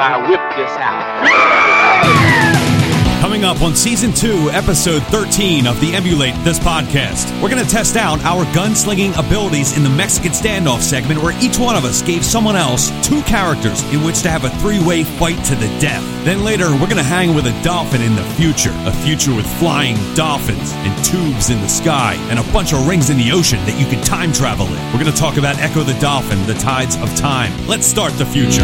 I whip this out. Coming up on Season 2, Episode 13 of the Emulate This podcast, we're going to test out our gunslinging abilities in the Mexican Standoff segment, where each one of us gave someone else 2 characters in which to have a 3-way fight to the death. Then later, we're going to hang with a dolphin in the future, a future with flying dolphins and tubes in the sky and a bunch of rings in the ocean that you can time travel in. We're going to talk about Echo the Dolphin, the tides of time. Let's start the future.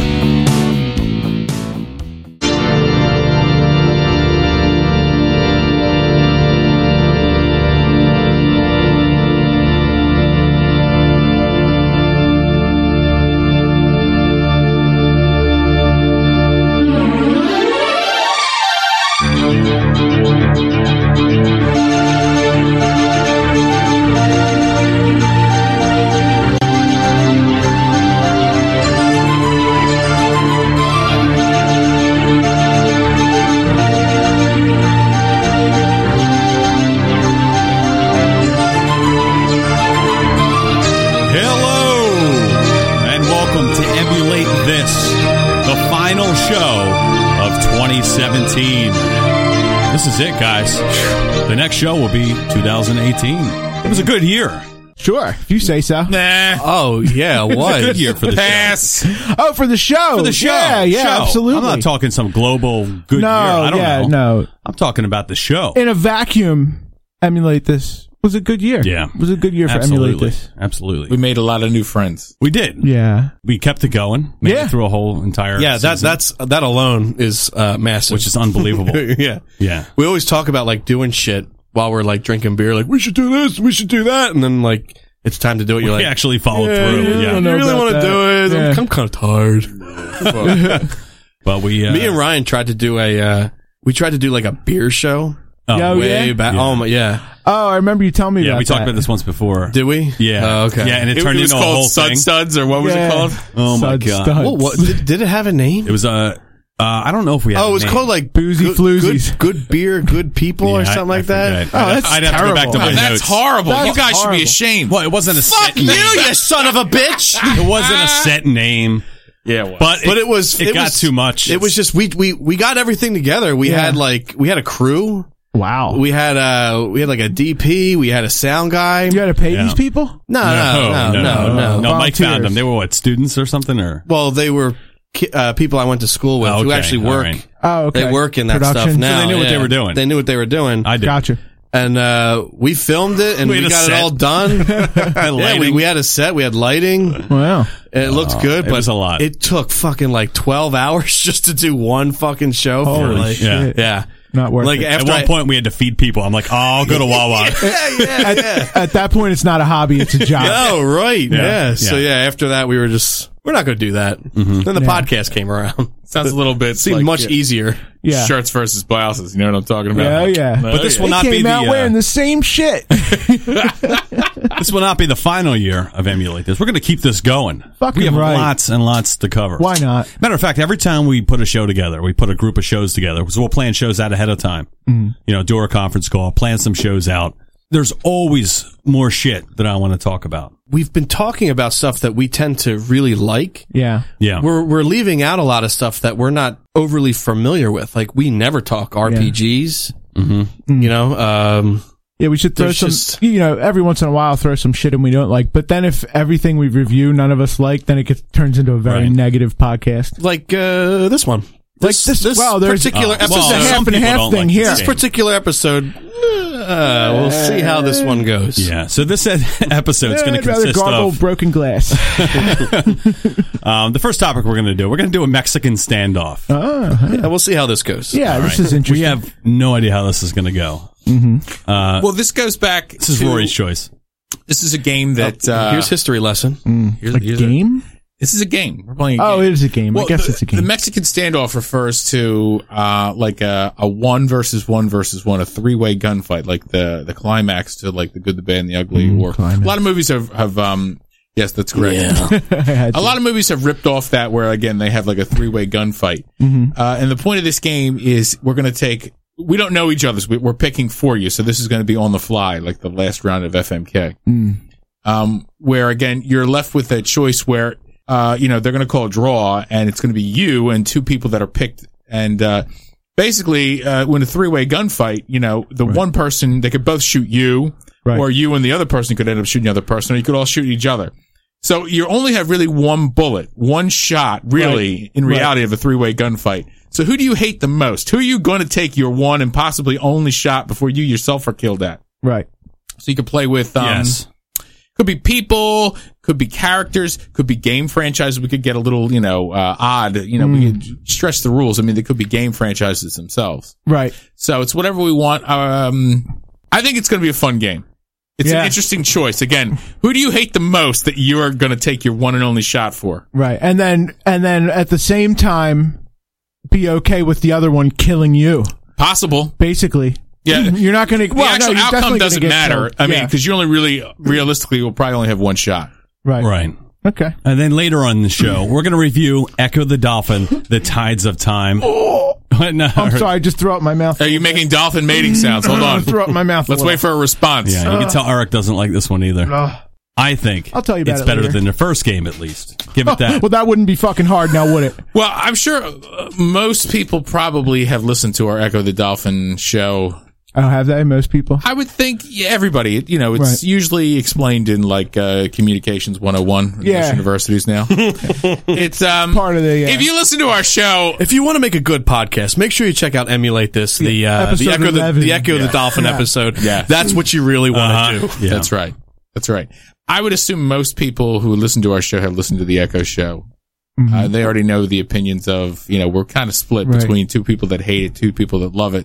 This is it, guys. The next show will be 2018. It was a good year. Sure, if you say so. Nah. Oh, yeah, it was. A good year for the Pass. show. Oh, for the show. For the show. Yeah, show. absolutely. I'm not talking some global good year. I don't know. No. I'm talking about the show. In a vacuum, Emulate This was a good year. Yeah. It was a good year for Emulate This. Absolutely. We made a lot of new friends. We did. Yeah. We kept it going. Made it through a whole entire season. that alone is massive. Which is unbelievable. Yeah. Yeah. We always talk about like doing shit while we're like drinking beer, like we should do this, we should do that, and then like it's time to do it. You're we like, actually followed through. Yeah. I really want to do it. Yeah. I'm kind of tired. But we, me and Ryan tried to do like a beer show. Way back. Yeah. Oh my, yeah. Oh, I remember you telling me about that. Yeah, we talked about this once before. Did we? Yeah. Oh, okay. Yeah, and it turned into a whole thing. Studs, or what was it called? Oh my Sud god. Studs. What did it have a name? It was I don't know if we had it was a name. called like Boozy Floozies. good beer, good people, or Yeah, something like forget. that. Oh, that's I'd have to go back to terrible. my That's notes. horrible. That's You guys should horrible. be ashamed. Well, it wasn't a Fuck set you, name. you son of a bitch! It wasn't a set name. Yeah, well. But But it got was too much. It was just we got everything together. We had a crew. Wow. We had like a DP. We had a sound guy. You got to pay these people? No. No, Mike Volunteers. found them. They were what, students or something, or? Well, they were people I went to school with who Okay, actually all work. right. Oh, okay. They work in that Production. stuff now. So they knew what they were doing. They knew what they were doing. I did. Gotcha. And we filmed it, and We we had a got set. it all done. Yeah, Lighting. we had a set. We had lighting. Wow. It looked good, it but was a lot. It took fucking like 12 hours just to do one fucking show. Holy for like, yeah. shit. yeah. Not worth Like it. At after one point, we had to feed people. I'm like, oh, I'll go to Wawa. At that point, it's not a hobby, it's a job. Oh, right. Yeah. Yeah. So after that, we're not going to do that. Mm-hmm. Then the podcast came around. Sounds a little bit Seemed like, much easier. Yeah. shirts versus blouses. You know what I'm talking about? Yeah, yeah. But this will They not came be out the wearing the same shit. this will not be the final year of Emulate This. We're going to keep this going. Fucking we have right. lots and lots to cover. Why not? Matter of fact, every time we put a show together, we put a group of shows together. So we'll plan shows out ahead of time. You know, do a conference call, plan some shows out. There's always more shit that I want to talk about. We've been talking about stuff that we tend to really like. Yeah. Yeah. We're leaving out a lot of stuff that we're not overly familiar with. Like we never talk RPGs. Mm-hmm. You know, Yeah, we should throw There's some, just- every once in a while throw some shit in we don't like. But then if everything we review none of us like, then it turns into a very Right. negative podcast. like this one. This well, there's particular this episode. is a half some and a people half don't thing like here. this This particular episode, we'll see how this one goes. Yeah. So this episode is going to I'd rather consist gargle of broken glass. the first topic we're going to do a Mexican standoff. Yeah, we'll see how this goes. Yeah, this is interesting. We have no idea how this is going to go. Well, this goes back. This is Rory's choice. This is a game that. Here's history lesson. here's a game? This is a game. We're playing. A Oh, game. it is a game. I guess it's a game. The Mexican standoff refers to like a 1 versus 1 versus 1, a 3-way gunfight, like the climax to like The Good, the Bad, and the Ugly. Or climax. a lot of movies have yes, that's correct. Yeah. A lot of movies have ripped off that where again they have like a 3-way gunfight. And the point of this game is we're going to take. We don't know each other's. We're picking for you, so this is going to be on the fly, like the last round of FMK. Where again you're left with a choice where they're going to call a draw, and it's going to be you and two people that are picked. And basically, when a three-way gunfight, the one person, they could both shoot you, or you and the other person could end up shooting the other person, or you could all shoot each other. So you only have really one bullet, one shot, really, in reality, of a three-way gunfight. So who do you hate the most? Who are you going to take your one and possibly only shot before you yourself are killed at? Right. So you could play with, could be people, could be characters, could be game franchises. We could get a little, odd, we could stretch the rules. I mean, they could be game franchises themselves. Right. So it's whatever we want. I think it's going to be a fun game. It's an interesting choice. Again, who do you hate the most that you're going to take your one and only shot for? Right. And then at the same time, be okay with the other one killing you. Possible. Basically. Yeah. You're not going to... The actual outcome doesn't matter. I mean, because you only realistically will probably only have one shot. Right. Okay. And then later on in the show, we're going to review Echo the Dolphin, The Tides of Time. No, I'm sorry, I just threw up my mouth. Are you making dolphin mating sounds? Hold on. Threw up my mouth. Let's wait for a response. Yeah, you can tell Eric doesn't like this one either. I think I'll tell you about it's it better later. than the first game, at least. Give it that. Well, that wouldn't be fucking hard now, would it? Well, I'm sure most people probably have listened to our Echo the Dolphin show. I don't have that in most people. I would think everybody, it's usually explained in like Communications 101 in most universities now. It's part of the... if you listen to our show... If you want to make a good podcast, make sure you check out Emulate This, the Echo the Dolphin episode. Yeah. That's what you really want to do. Yeah. That's right. I would assume most people who listen to our show have listened to the Echo show. Mm-hmm. They already know the opinions of, we're kind of split between two people that hate it, two people that love it.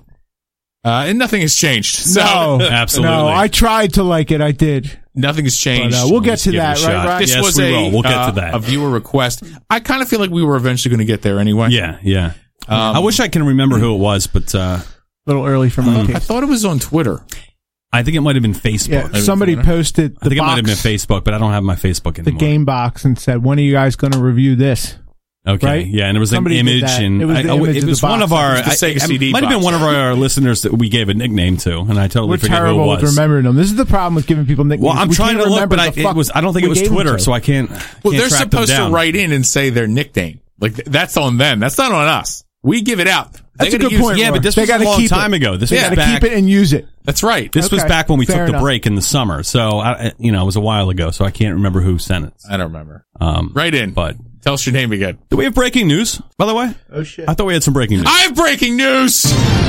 And nothing has changed. So, no, absolutely. No, I tried to like it. I did. Nothing has changed. But, we'll get to that, right? This was we'll get to that. A viewer request. I kind of feel like we were eventually going to get there anyway. Yeah. I wish I can remember who it was, but a little early for my case. I thought it was on Twitter. I think it might have been Facebook. Yeah, somebody posted I think it might have been Facebook, but I don't have my Facebook anymore. The game box and said, "When are you guys going to review this?" Okay, right? Yeah, and it was Somebody an image, and it was one of our. Sega CD might have been one of our listeners that we gave a nickname to, and I totally forget who it was. We're terrible with remembering them. This is the problem with giving people nicknames. Well, I'm trying to look, but I don't think it was Twitter, so I can't. Well, they're supposed to write in and say their nickname. Like that's on them. That's not on us. We give it out. That's a good point. Yeah, but this was a long time ago. This was back. Keep it and use it. That's right. This was back when we took the break in the summer. So it was a while ago. So I can't remember who sent it. I don't remember. Write in, but tell us your name again. Do we have breaking news, by the way? Oh shit! I thought we had some breaking news. I have breaking news.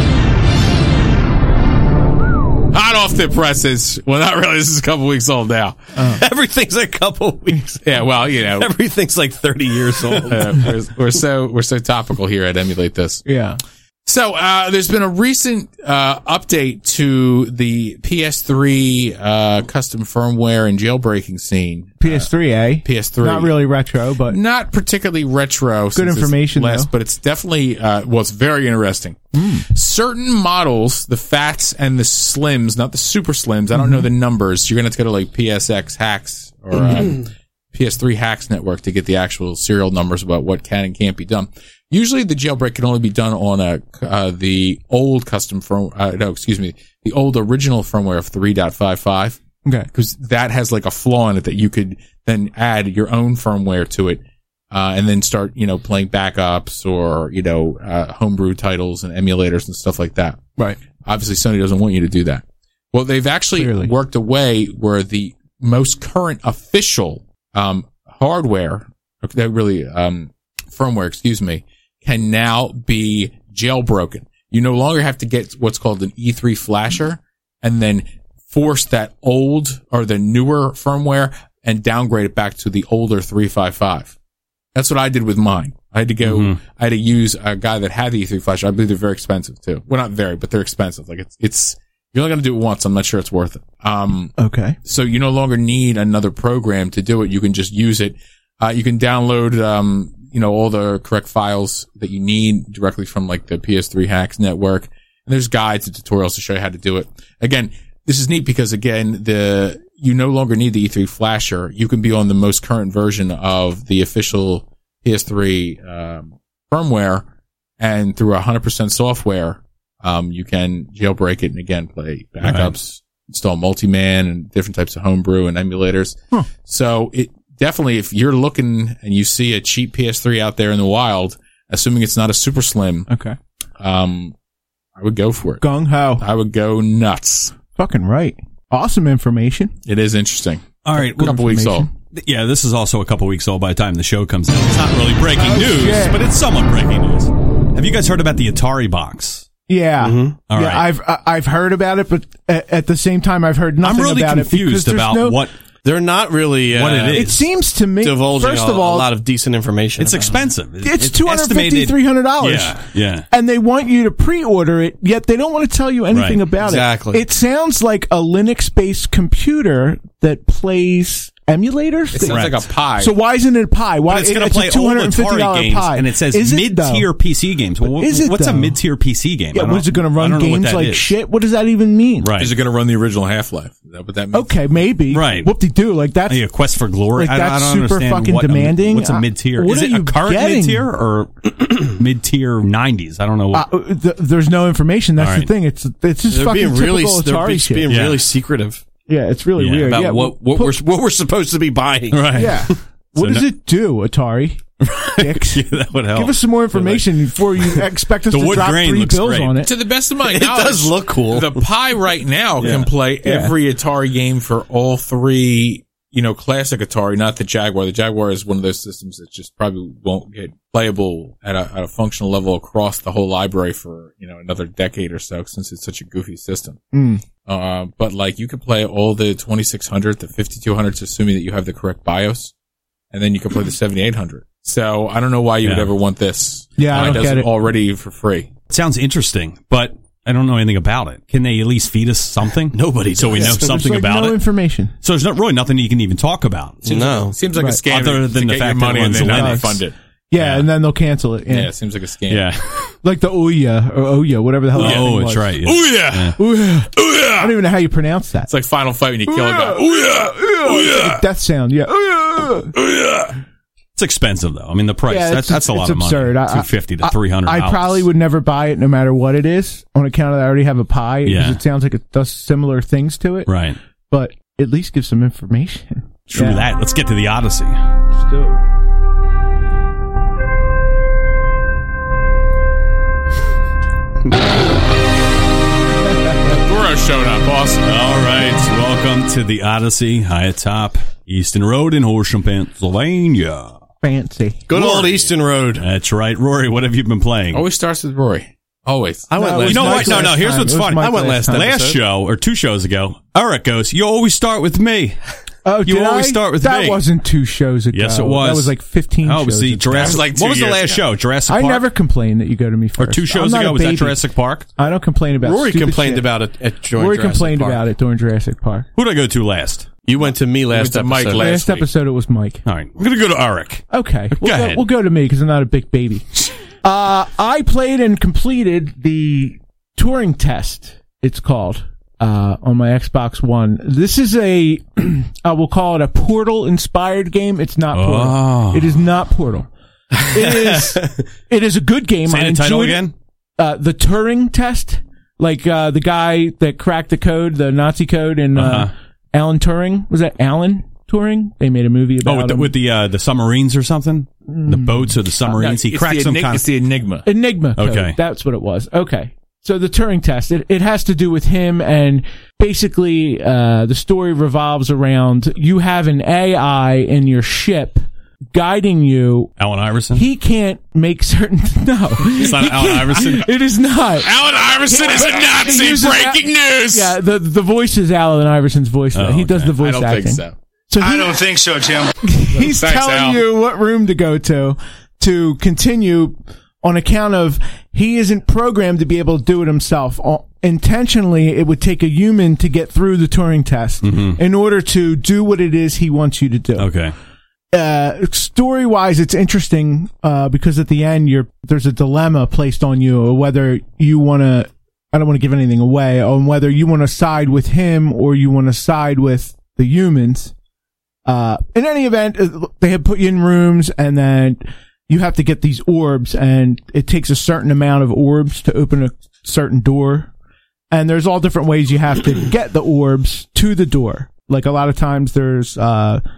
Hot off the presses. Well, not really. This is a couple weeks old now. Everything's a couple weeks. Yeah, well, everything's like 30 years old. We're so topical here at Emulate This. Yeah. So there's been a recent update to the PS3 custom firmware and jailbreaking scene. PS3, PS3. Not really retro, but not particularly retro. Good information, though. But it's definitely it's very interesting. Certain models, the Fats and the Slims, not the Super Slims. I don't know the numbers. You're gonna have to go to like PSX Hacks or PS3 Hacks Network to get the actual serial numbers about what can and can't be done. Usually the jailbreak can only be done on the old custom the old original firmware of 3.55. Okay. Because that has like a flaw in it that you could then add your own firmware to it, and then start, playing backups or, homebrew titles and emulators and stuff like that. Right. Obviously Sony doesn't want you to do that. Well, they've actually worked a way where the most current official, hardware, firmware, can now be jailbroken. You no longer have to get what's called an E3 flasher and then force that old or the newer firmware and downgrade it back to the older 355. That's what I did with mine. I had to go, I had to use a guy that had the E3 flasher. I believe they're very expensive too. Well, not very, but they're expensive. Like it's, you're only going to do it once. I'm not sure it's worth it. Okay. So you no longer need another program to do it. You can just use it. You can download, all the correct files that you need directly from like the PS3 Hacks Network. And there's guides and tutorials to show you how to do it. Again, this is neat because again, you no longer need the E3 flasher. You can be on the most current version of the official PS3, firmware, and through 100% software, you can jailbreak it and again play backups, install multi-man and different types of homebrew and emulators. So definitely, if you're looking and you see a cheap PS3 out there in the wild, assuming it's not a super slim, Okay. I would go for it. Gung ho. I would go nuts. Fucking right. Awesome information. It is interesting. All right. A couple weeks old. Yeah, this is also a couple weeks old by the time the show comes out. It's not really breaking news, shit. but it's somewhat breaking news. Have you guys heard about the Atari box? Yeah. All yeah, right. I've heard about it, but at the same time, I've heard nothing I'm really about confused it because about there's no, what They're not really it is. It seems to me, divulging first of all, a lot of decent information. It's about it. expensive. it's $250, $300. Yeah. And they want you to pre-order it, yet they don't want to tell you anything Right. about Exactly. it. It sounds like a Linux-based computer that plays emulators. It sounds like a pie. So why isn't it a pie? Why But it's going to a play old Atari $250 games, pie? and it says Is mid-tier though? PC games. Well, Is it, what's a though? mid-tier PC game? Yeah, I don't- what is it going to I run don't know what games that like is. shit? What does that even mean? Right. Is it going to run the original Half-Life? Is that what that means? Okay, maybe. Right. Whoop-de-doo. Like that's A quest for glory. Like, that's I don't super understand fucking what demanding. What's a mid-tier? What Is are it a you current getting? mid-tier or mid-tier 90s? I don't know. What, there's no information. That's All the right. thing. It's just They're fucking being really, typical they're Atari shit. being Yeah. really secretive Yeah, it's really Yeah, weird. about yeah, what we're supposed to be buying. right. Yeah. What does it do, Atari? Dicks. Yeah, that would help. Give us some more information before you expect us The to wood drop grain 3 looks bills great. on it. To the best of my It knowledge, does look cool. The Pi right now can play every Atari game for all 3, classic Atari, not the Jaguar. The Jaguar is one of those systems that just probably won't get playable at a functional level across the whole library for, another decade or so since it's such a goofy system. But like you could play all the 2600, the 5200s, assuming that you have the correct BIOS, and then you can play the 7800. So I don't know why you would Yeah. ever want this. Yeah, I Mine don't does get it it. already for free. It sounds interesting, but I don't know anything about it. Can they at least feed us something? Nobody So we know does. There's something like about no it. information. So there's not really nothing you can even talk about. No. Seems like Right. a scam. Other than to the get fact your that money it and runs then not Linux. refund it. Yeah, and then they'll cancel it. Yeah, Yeah. it seems like a scam. Yeah. Like the Ouya or Ouya, whatever the hell that Oh, thing that's was. right. Yeah. Oh yeah. Ouya. Oh I don't even know how you pronounce that. It's like Final Fight when you kill a guy. Oh Like death sound. Yeah. yeah. It's expensive though. I mean, the price, Yeah, that's a lot it's of money. absurd. $250 to $300. I probably would never buy it no matter what it is on account of that I already have a Pi. Yeah. Because it sounds like it does similar things to it. Right. But at least give some information. True Yeah. that. Let's get to the Odyssey. Let's do it. Goro showed up. Awesome. All right. Welcome to the Odyssey, high atop Easton Road in Horsham, Pennsylvania. Fancy. Good old Easton Road. That's right. Rory, what have you been playing? Always starts with Rory. Always. I went No, it last. was You know Mike's what? No, last here's time. what's It was funny. Mike's I went last time. Last episode. show, or 2 shows ago, Eric goes, you always start with me. Oh, You did always I? start with that me. wasn't 2 shows ago. Yes, it was. That was like 15 Oh, it was shows the ago. Jurassic. That was like 2 what was the years last ago. show? Jurassic I Park? never complain that you go to me first. Or 2 shows I'm not ago, a was that baby. Jurassic Park? I don't complain about Rory stupid complained shit. about it at during Rory Jurassic complained Park. about it during Jurassic Park. Who did I go to last? You went to me last to episode. Mike last Last week. episode, it was Mike. All right. We're going to go to Eric. Okay. Go ahead. We'll go to me because I'm not a big baby. I played and completed the Turing test, it's called, on my Xbox One. This is I will call it a Portal-inspired game. It's not Portal. Oh. It is not Portal. It is a good game. Say I the title enjoyed it. again? The Turing test. Like, the guy that cracked the code, the Nazi code, and, Alan Turing. Was that Alan Turing? They made a movie about Oh, him. with the submarines or something? The boats or the submarines? He It's cracked the some Enig- kind It's the Enigma. Enigma code. Okay. That's what it was. Okay. So the Turing test, it has to do with him, and basically the story revolves around you have an AI in your ship guiding you. Alan Iverson? He can't make certain... No. It's not Alan Iverson? It is not. Alan Iverson is a Nazi. He's a- Breaking news. Yeah, the voice is Alan Iverson's voice. Oh, He does okay. the voice I don't acting. think so. So I don't think so, Tim. He's Thanks, telling Al. you what room to go to continue on account of he isn't programmed to be able to do it himself. Intentionally, it would take a human to get through the Turing test in order to do what it is he wants you to do. Okay. Story wise, it's interesting, because at the end, there's a dilemma placed on you whether you want to, I don't want to give anything away, on whether you want to side with him or you want to side with the humans. In any event, they have put you in rooms and then you have to get these orbs, and it takes a certain amount of orbs to open a certain door. And there's all different ways you have to get the orbs to the door. Like a lot of times there's,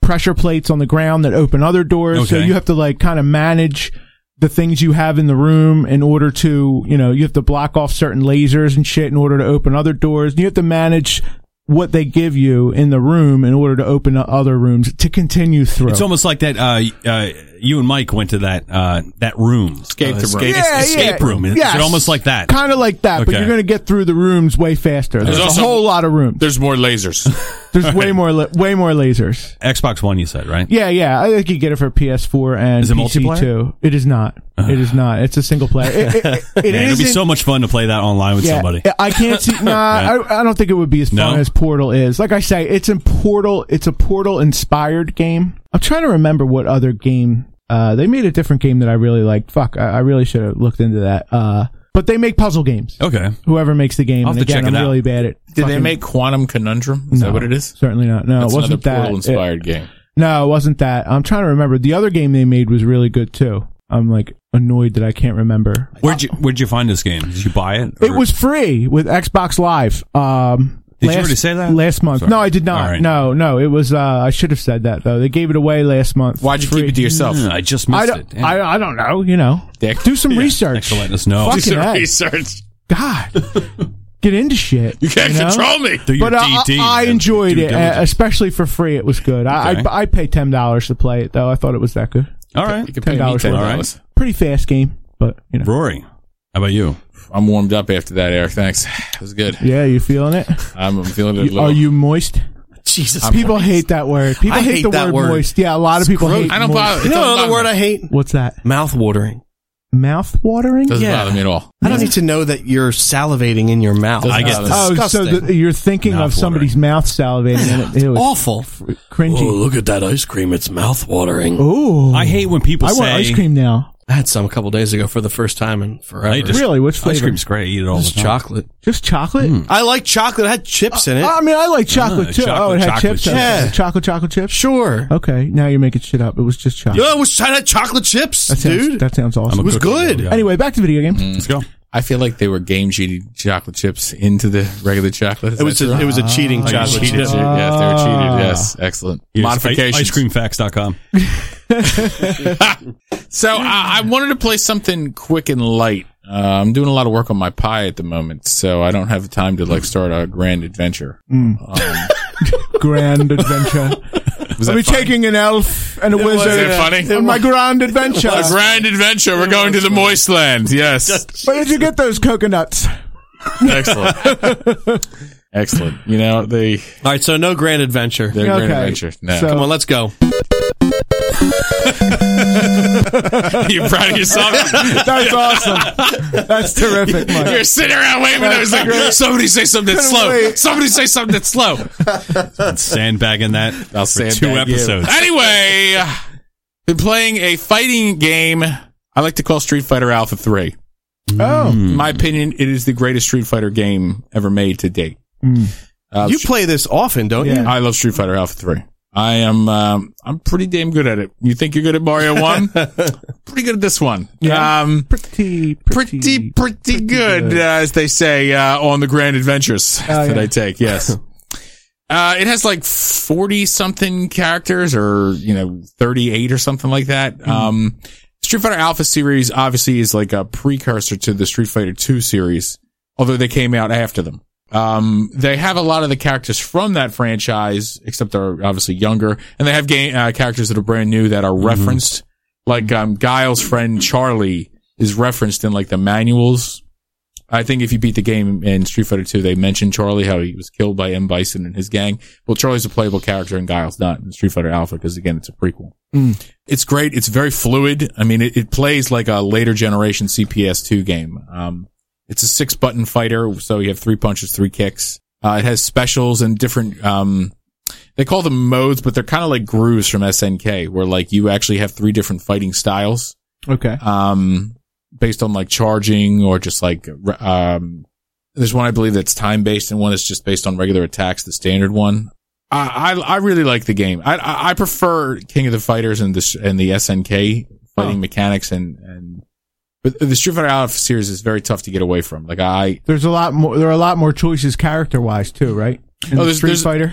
pressure plates on the ground that open other doors. So Okay. you have to like kind of manage the things you have in the room in order to, you have to block off certain lasers and shit in order to open other doors. And you have to manage what they give you in the room in order to open up other rooms to continue through. It's almost like that. You and Mike went to that room, Escape the room. escape room. Is Yes. it almost like that? Kind of like that, but Okay. you're going to get through the rooms way faster. There's also- a whole lot of rooms. There's more lasers. There's way more lasers. Xbox One, you said, right? Yeah. I think you get it for PS4 and Is it PC multiplayer? too. It is not. It is not. It's a single player. It Man, it'd be isn't- so much fun to play that online with somebody. I can't see. I don't think it would be as fun No? as Portal is. Like I say, it's a Portal inspired game. I'm trying to remember what other game. They made a different game that I really liked. Fuck, I really should have looked into that. But they make puzzle games. Okay. Whoever makes the game. I'll have And to again, check it I'm out. really bad at. Did they fucking- make Quantum Conundrum? Is No, that what it is? Certainly not. No, That's it wasn't another that. Portal-inspired game. No, it wasn't that. I'm trying to remember. The other game they made was really good too. I'm like annoyed that I can't remember. Where'd you find this game? Did you buy it? It was free with Xbox Live. Did you already say that? Last month. Sorry. No, I did not. All right. No, it was, I should have said that though. They gave it away last month. Why'd you Free. keep it to yourself? I just I missed don't, it. Damn. I don't know, Dick. do some Thanks research. for letting us know. Fuck. Do some Fucking A. research. God, get into shit. You can't know? control me. Do your But DD, I man. enjoyed Due it, diligence. especially for free. It was good. Okay. I paid $10 to play it though. I thought it was that good. All right. You can pay me $10 $10. Pretty fast game, but Rory, how about you? I'm warmed up after that, Eric. Thanks. It was good. Yeah, you feeling it? I'm feeling it a little. Are you moist? Jesus. People hate that word. People I hate hate the that word. moist. Yeah, a lot of people hate I don't moist. bother. You It know doesn't another bother word me. I hate? What's that? Mouth watering. Mouth watering? Doesn't Yeah. bother me at all. I don't need to know that you're salivating in your mouth. I That's get this. disgusting. so you're thinking Mouth of somebody's mouth salivating and it was awful. cringy. look at that ice cream. It's mouth watering. Ooh. I hate when people I say want ice cream now. I had some a couple days ago for the first time in forever. I just- Really? Which flavor? ice cream's great. I eat it all It's the time. chocolate. Just chocolate? I like chocolate. It had chips in it. I mean, I like chocolate too. chocolate, it had chocolate chips. chips. Yeah. Chocolate chips? Sure. Okay, now you're making shit up. It was just chocolate. Yeah, I had chocolate chips, That sounds, dude. that sounds awesome. It was good. Yeah. Anyway, back to video games. Let's go. I feel like they were game cheating chocolate chips into the regular chocolate. Is It was that a cheating true? chocolate Cheated. chip. Yes, they were cheated. Yes, excellent. Yes, Modifications. Icecreamfacts.com. So I wanted to play something quick and light. I'm doing a lot of work on my pie at the moment, so I don't have time to start a grand adventure. Grand adventure. Was I'll that be funny? taking an elf and a wizard Is it funny? on my grand adventure. A grand adventure. We're going to the Moist Land. Yes. Where did you get those coconuts? Excellent. Excellent. You know, they're All right, so no grand adventure. Okay. grand adventure. No. So- Come on, let's go. You proud of yourself? That's awesome. That's terrific, Mike. You're sitting around waiting. I was like, somebody say something that's slow. wait. Somebody say something that's slow. Sandbagging that I'll for sandbag 2 you. episodes. Anyway, been playing a fighting game I like to call Street Fighter Alpha 3. Oh. In my opinion, it is the greatest Street Fighter game ever made to date. You play this often, don't you? Yeah. I love Street Fighter Alpha 3. I am, I'm pretty damn good at it. You think you're good at Mario 1? Pretty good at this one. Yeah. Pretty Good, as they say, on the grand adventures that yeah. I take. Yes. It has like 40 something characters or, 38 or something like that. Street Fighter Alpha series obviously is like a precursor to the Street Fighter 2 series, although they came out after them. They have a lot of the characters from that franchise, except they're obviously younger, and they have characters that are brand new that are referenced. Like, Guile's friend Charlie is referenced in like the manuals. I think if you beat the game in Street Fighter 2, they mention Charlie, how he was killed by M. Bison and his gang. Well, Charlie's a playable character and Guile's not in Street Fighter Alpha because, again, it's a prequel. It's great. It's very fluid. I mean, it plays like a later generation CPS2 game. It's a 6-button fighter, so you have 3 punches, 3 kicks. It has specials and different, they call them modes, but they're kind of like grooves from SNK, where like you actually have 3 different fighting styles. Okay. Based on like charging or just like, there's one I believe that's time based and one is just based on regular attacks, the standard one. I really like the game. I prefer King of the Fighters and the SNK fighting mechanics but the Street Fighter Alpha series is very tough to get away from. Like There's a lot more. There are a lot more choices character wise too, right? In there's Street Fighter.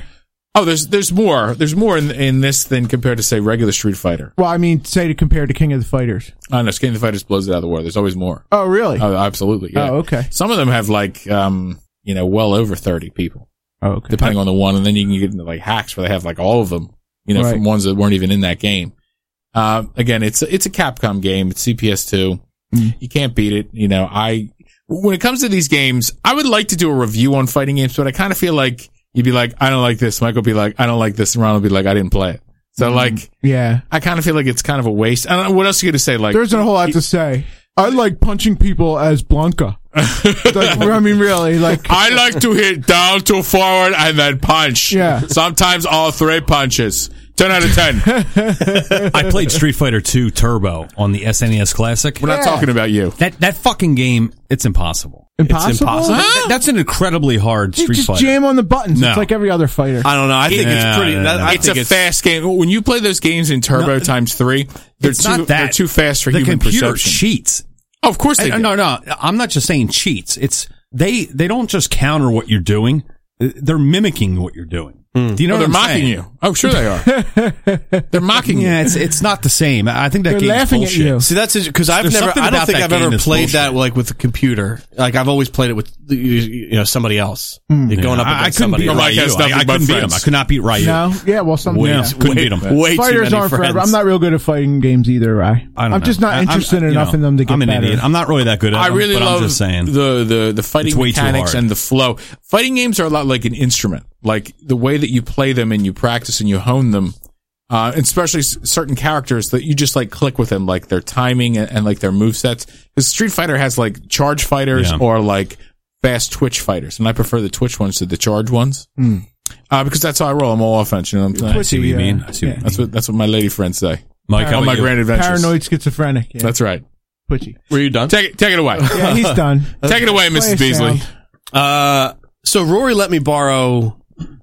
Oh, there's more. There's more in this than compared to, say, regular Street Fighter. Well, I mean, say compared to King of the Fighters. I know, King of the Fighters blows it out of the water. There's always more. Oh, really? Oh, absolutely. Yeah. Oh, okay. Some of them have like, well over 30 people. Oh, okay. Depending on the one. And then you can get into like hacks where they have like all of them, Right. from ones that weren't even in that game. Again, it's a Capcom game. It's CPS2. You can't beat it. When it comes to these games, I would like to do a review on fighting games, but I kind of feel like you'd be like, I don't like this. Mike will be like, I don't like this. And Ron will be like, I didn't play it. So yeah, I kind of feel like it's kind of a waste. I don't know. What else are you going to say? Like, there's a whole lot to say. I like punching people as Blanca. I mean, really, like. I like to hit down to forward and then punch. Yeah. Sometimes all 3 punches. 10 out of 10. I played Street Fighter 2 Turbo on the SNES Classic. We're not talking about you. That fucking game, it's impossible. Impossible? It's impossible. That's an incredibly hard You Street just Fighter. jam on the buttons. No. It's like every other fighter. I don't know. I think it's pretty. It's a fast game. When you play those games in Turbo times 3, they're It's not that. they're too fast for the human computer perception. cheats. Oh, of course they do. No, I'm not just saying cheats. It's they don't just counter what you're doing. They're mimicking what you're doing. Do you know they're what I'm mocking saying? you. Oh, sure they are. They're mocking you. Yeah, it's not the same. I think that They're game's laughing at bullshit. you. See, that's because I There's don't something think about I've that ever game that's played bullshit. that like with a computer. Like I've always played it with somebody else. You're going up I against couldn't somebody beat else. Mike Ryu. has nothing I but couldn't beat him. friends. I could not beat Ryu. No? Yeah, well, some. Yeah. Yeah. Couldn't beat him. Way too Fighters many aren't friends. forever. I'm not real good at fighting games either, Rye. I'm just not interested enough in them to get I'm an better. idiot. I'm not really that good at I them, really but love I'm just saying. the fighting It's way too mechanics hard. and the flow. Fighting games are a lot like an instrument. Like the way that you play them and you practice and you hone them, and especially certain characters that you just like click with them, like their timing and like their movesets. Because Street Fighter has like charge fighters or like fast twitch fighters, and I prefer the twitch ones to the charge ones. Because that's how I roll. I'm all offense. You know what I'm saying? I see what you mean. I see what you mean. That's what my lady friends say. Mike, how On about my you? grand adventures. Paranoid schizophrenic. Yeah. That's right. Twitchy. Were you done? Take it away. Yeah, he's done. Take it away, Play Mrs. a Beasley. sound. So Rory let me borrow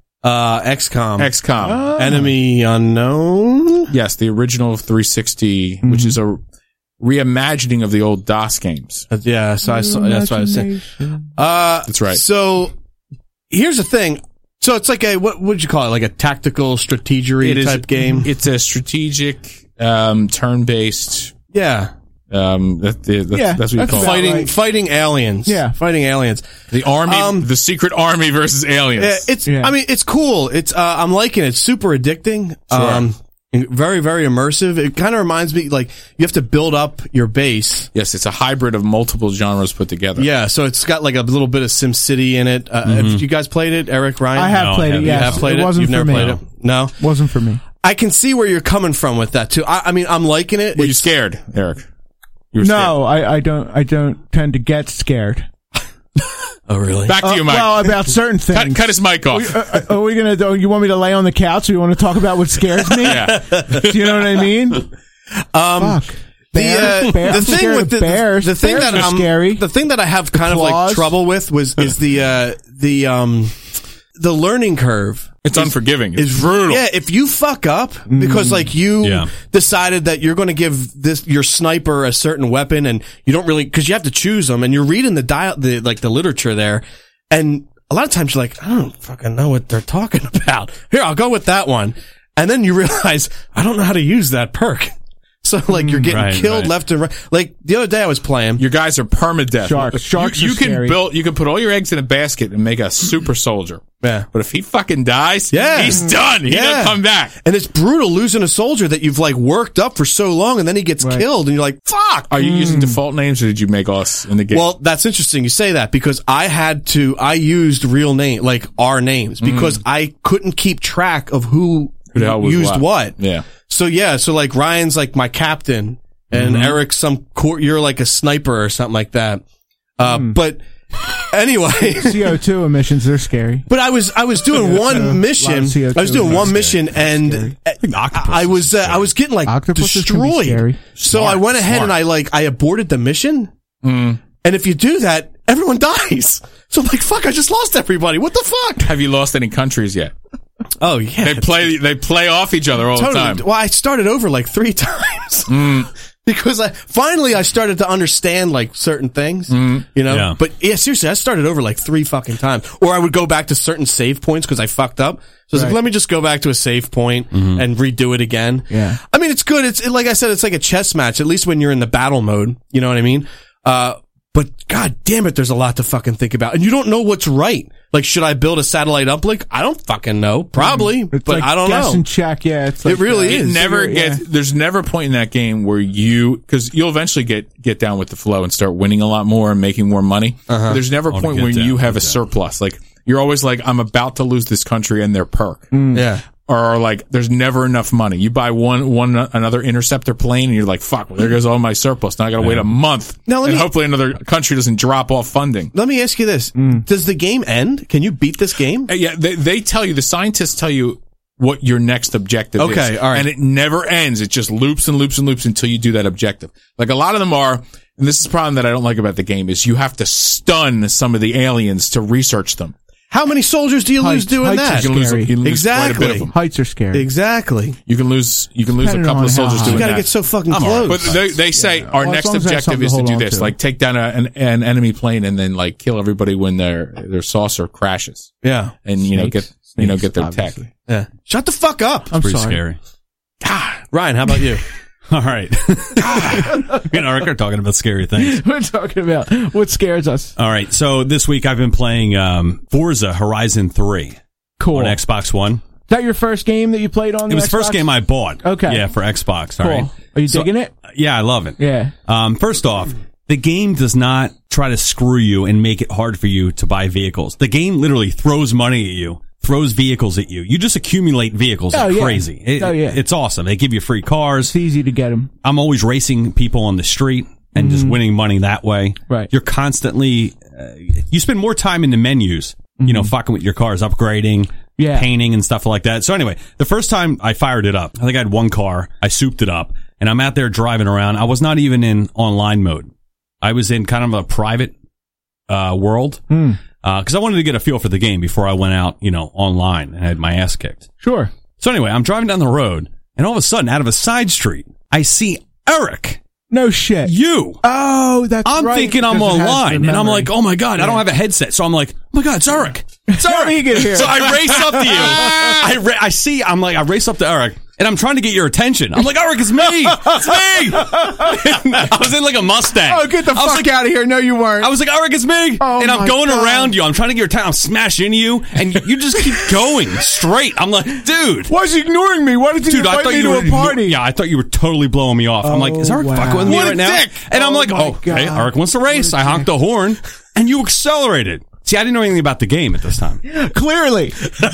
XCOM. XCOM. Enemy Unknown. Yes, the original 360, which is a reimagining of the old DOS games. Yeah, so I saw, that's what I was saying. That's right. So here's the thing. So it's like what would you call it? Like a tactical strategery type game? It's a strategic, turn-based. Yeah. That's what you that's call about it. right. Fighting aliens. Yeah. Fighting aliens. The army, the secret army versus aliens. I mean, it's cool. It's, I'm liking it. It's super addicting. Sure. Very, very immersive. It kind of reminds me, like, you have to build up your base. Yes, it's a hybrid of multiple genres put together. Yeah, so it's got like a little bit of SimCity in it. Have you guys played it, Eric, Ryan? I have No, played I it, haven't. yes. You have played it? Wasn't You've for never me. played it? No? Wasn't for me. I can see where you're coming from with that, too. I mean, I'm liking it. Were you It's- scared, Eric? You were No, I don't tend to get scared. Oh, really? scared. Back to you, Mike. Well, about certain things. cut his mic off. Are we gonna? You want me to lay on the couch? Or you want to talk about what scares me? Yeah. Do you know what I mean? Fuck. Bears, the I'm thing scared with of the bears. the thing Bears that are I'm scary. the thing that I have kind of like claws. trouble with is the learning curve. It's unforgiving. It's Is brutal. Yeah, if you fuck up because like you Yeah. decided that you're going to give your sniper a certain weapon and you don't really, cause you have to choose them and you're reading the literature there. And a lot of times you're like, I don't fucking know what they're talking about. Here, I'll go with that one. And then you realize I don't know how to use that perk. So like you're getting Right, killed right. left and right. Like the other day I was playing. Your guys are permadeath. Sharks You are can scary. build. You can put all your eggs in a basket and make a super soldier. Yeah. But if he fucking dies, Yeah. he's done. He Yeah. doesn't come back. And it's brutal losing a soldier that you've like worked up for so long and then he gets Right. killed and you're like, fuck. Are you using default names or did you make us in the game? Well, that's interesting you say that because I used real name, like our names because I couldn't keep track of who the hell was used what. Yeah. So so like Ryan's like my captain and Eric's you're like a sniper or something like that. But anyway, CO2 emissions, they're scary. but I was doing one mission. CO2 I was doing one is mission and I was getting like Octopuses can be destroyed. scary. So I went ahead and I aborted the mission. And if you do that, everyone dies. So I'm like, fuck, I just lost everybody. What the fuck? Have you lost any countries yet? Oh yeah. They play off each other all the time. Well, I started over like 3 times. because I started to understand like certain things, you know. Yeah. But yeah, seriously, I started over like 3 fucking times, or I would go back to certain save points because I fucked up. So I was like, let me just go back to a save point and redo it again. Yeah. I mean, it's good. Like I said, it's like a chess match. At least when you're in the battle mode, you know what I mean. But god damn it, there's a lot to fucking think about, and you don't know what's right. Like, should I build a satellite uplink? I don't fucking know. Probably, It's but like I don't guess know. and check. Yeah, it's like, It really is. There's never a point in that game where because you'll eventually get down with the flow and start winning a lot more and making more money. There's never a point where you have a surplus. Like, you're always like, I'm about to lose this country and their perk. Yeah. Or like, there's never enough money. You buy another interceptor plane and you're like, fuck, well, there goes all my surplus. Now I gotta wait a month. Now and hopefully another country doesn't drop off funding. Let me ask you this. Does the game end? Can you beat this game? Yeah, they tell you, the scientists tell you what your next objective is. Okay, all right. And it never ends. It just loops and loops and loops until you do that objective. Like, a lot of them are, and this is the problem that I don't like about the game, is you have to stun some of the aliens to research them. How many soldiers do you lose doing heights that? are scary. You can lose Exactly. quite a bit of them. Heights are scary. Exactly. You can lose a Depending couple on of soldiers how doing You gotta that. get so fucking I'm all close. But they say our Well, as next long as I have objective something is to to do hold on this, to. like take down an enemy plane and then like kill everybody when their saucer crashes, Yeah. and get their obviously. tech. Yeah. Shut the fuck up. I'm Pretty sorry. scary. Ryan, how about you? All right. Me and Eric are talking about scary things. We're talking about what scares us. All right. So this week I've been playing Forza Horizon 3 Cool. on Is Xbox One. that your first game that you played on? It was the first game I bought. Okay. Yeah, for Xbox. Cool. All right. Are you So- digging it? Yeah, I love it. Yeah. First off, the game does not try to screw you and make it hard for you to buy vehicles. The game literally throws money at you, throws vehicles at you. You just accumulate vehicles like yeah. crazy. Yeah. It's awesome. They give you free cars. It's easy to get them. I'm always racing people on the street and just winning money that way. Right. You're constantly, you spend more time in the menus, fucking with your cars, upgrading, Yeah. painting and stuff like that. So anyway, the first time I fired it up, I think I had one car. I souped it up and I'm out there driving around. I was not even in online mode. I was in kind of a private, world. Cause I wanted to get a feel for the game before I went out, online and had my ass kicked. Sure. So anyway, I'm driving down the road and all of a sudden out of a side street, I see Eric. No shit. You. Oh, that's I'm right, thinking I'm because it has the online, and I'm memory. like, oh my god, I don't have a headset, so I'm like, oh my god, it's Eric. It's How Eric. do you get here? So I race up to you. I race up to Eric, and I'm trying to get your attention. I'm like, Eric, it's me. It's me. I was in like a Mustang. Oh, get the I was fuck like, out of here. No, you weren't. I was like, Eric, it's me. Oh, and I'm my going God. around you. I'm trying to get your attention. I'm smashing into you, and you just keep going straight. I'm like, dude. Why is he ignoring me? Why did you Dude, I invite thought me you to were a party? Yeah, I thought you were totally blowing me off. I'm like, is Eric wow. fucking with me What a right now? dick. And I'm like, my okay, God. Eric wants to race. I honked the horn, and you accelerated. See, I didn't know anything about the game at this time. Clearly.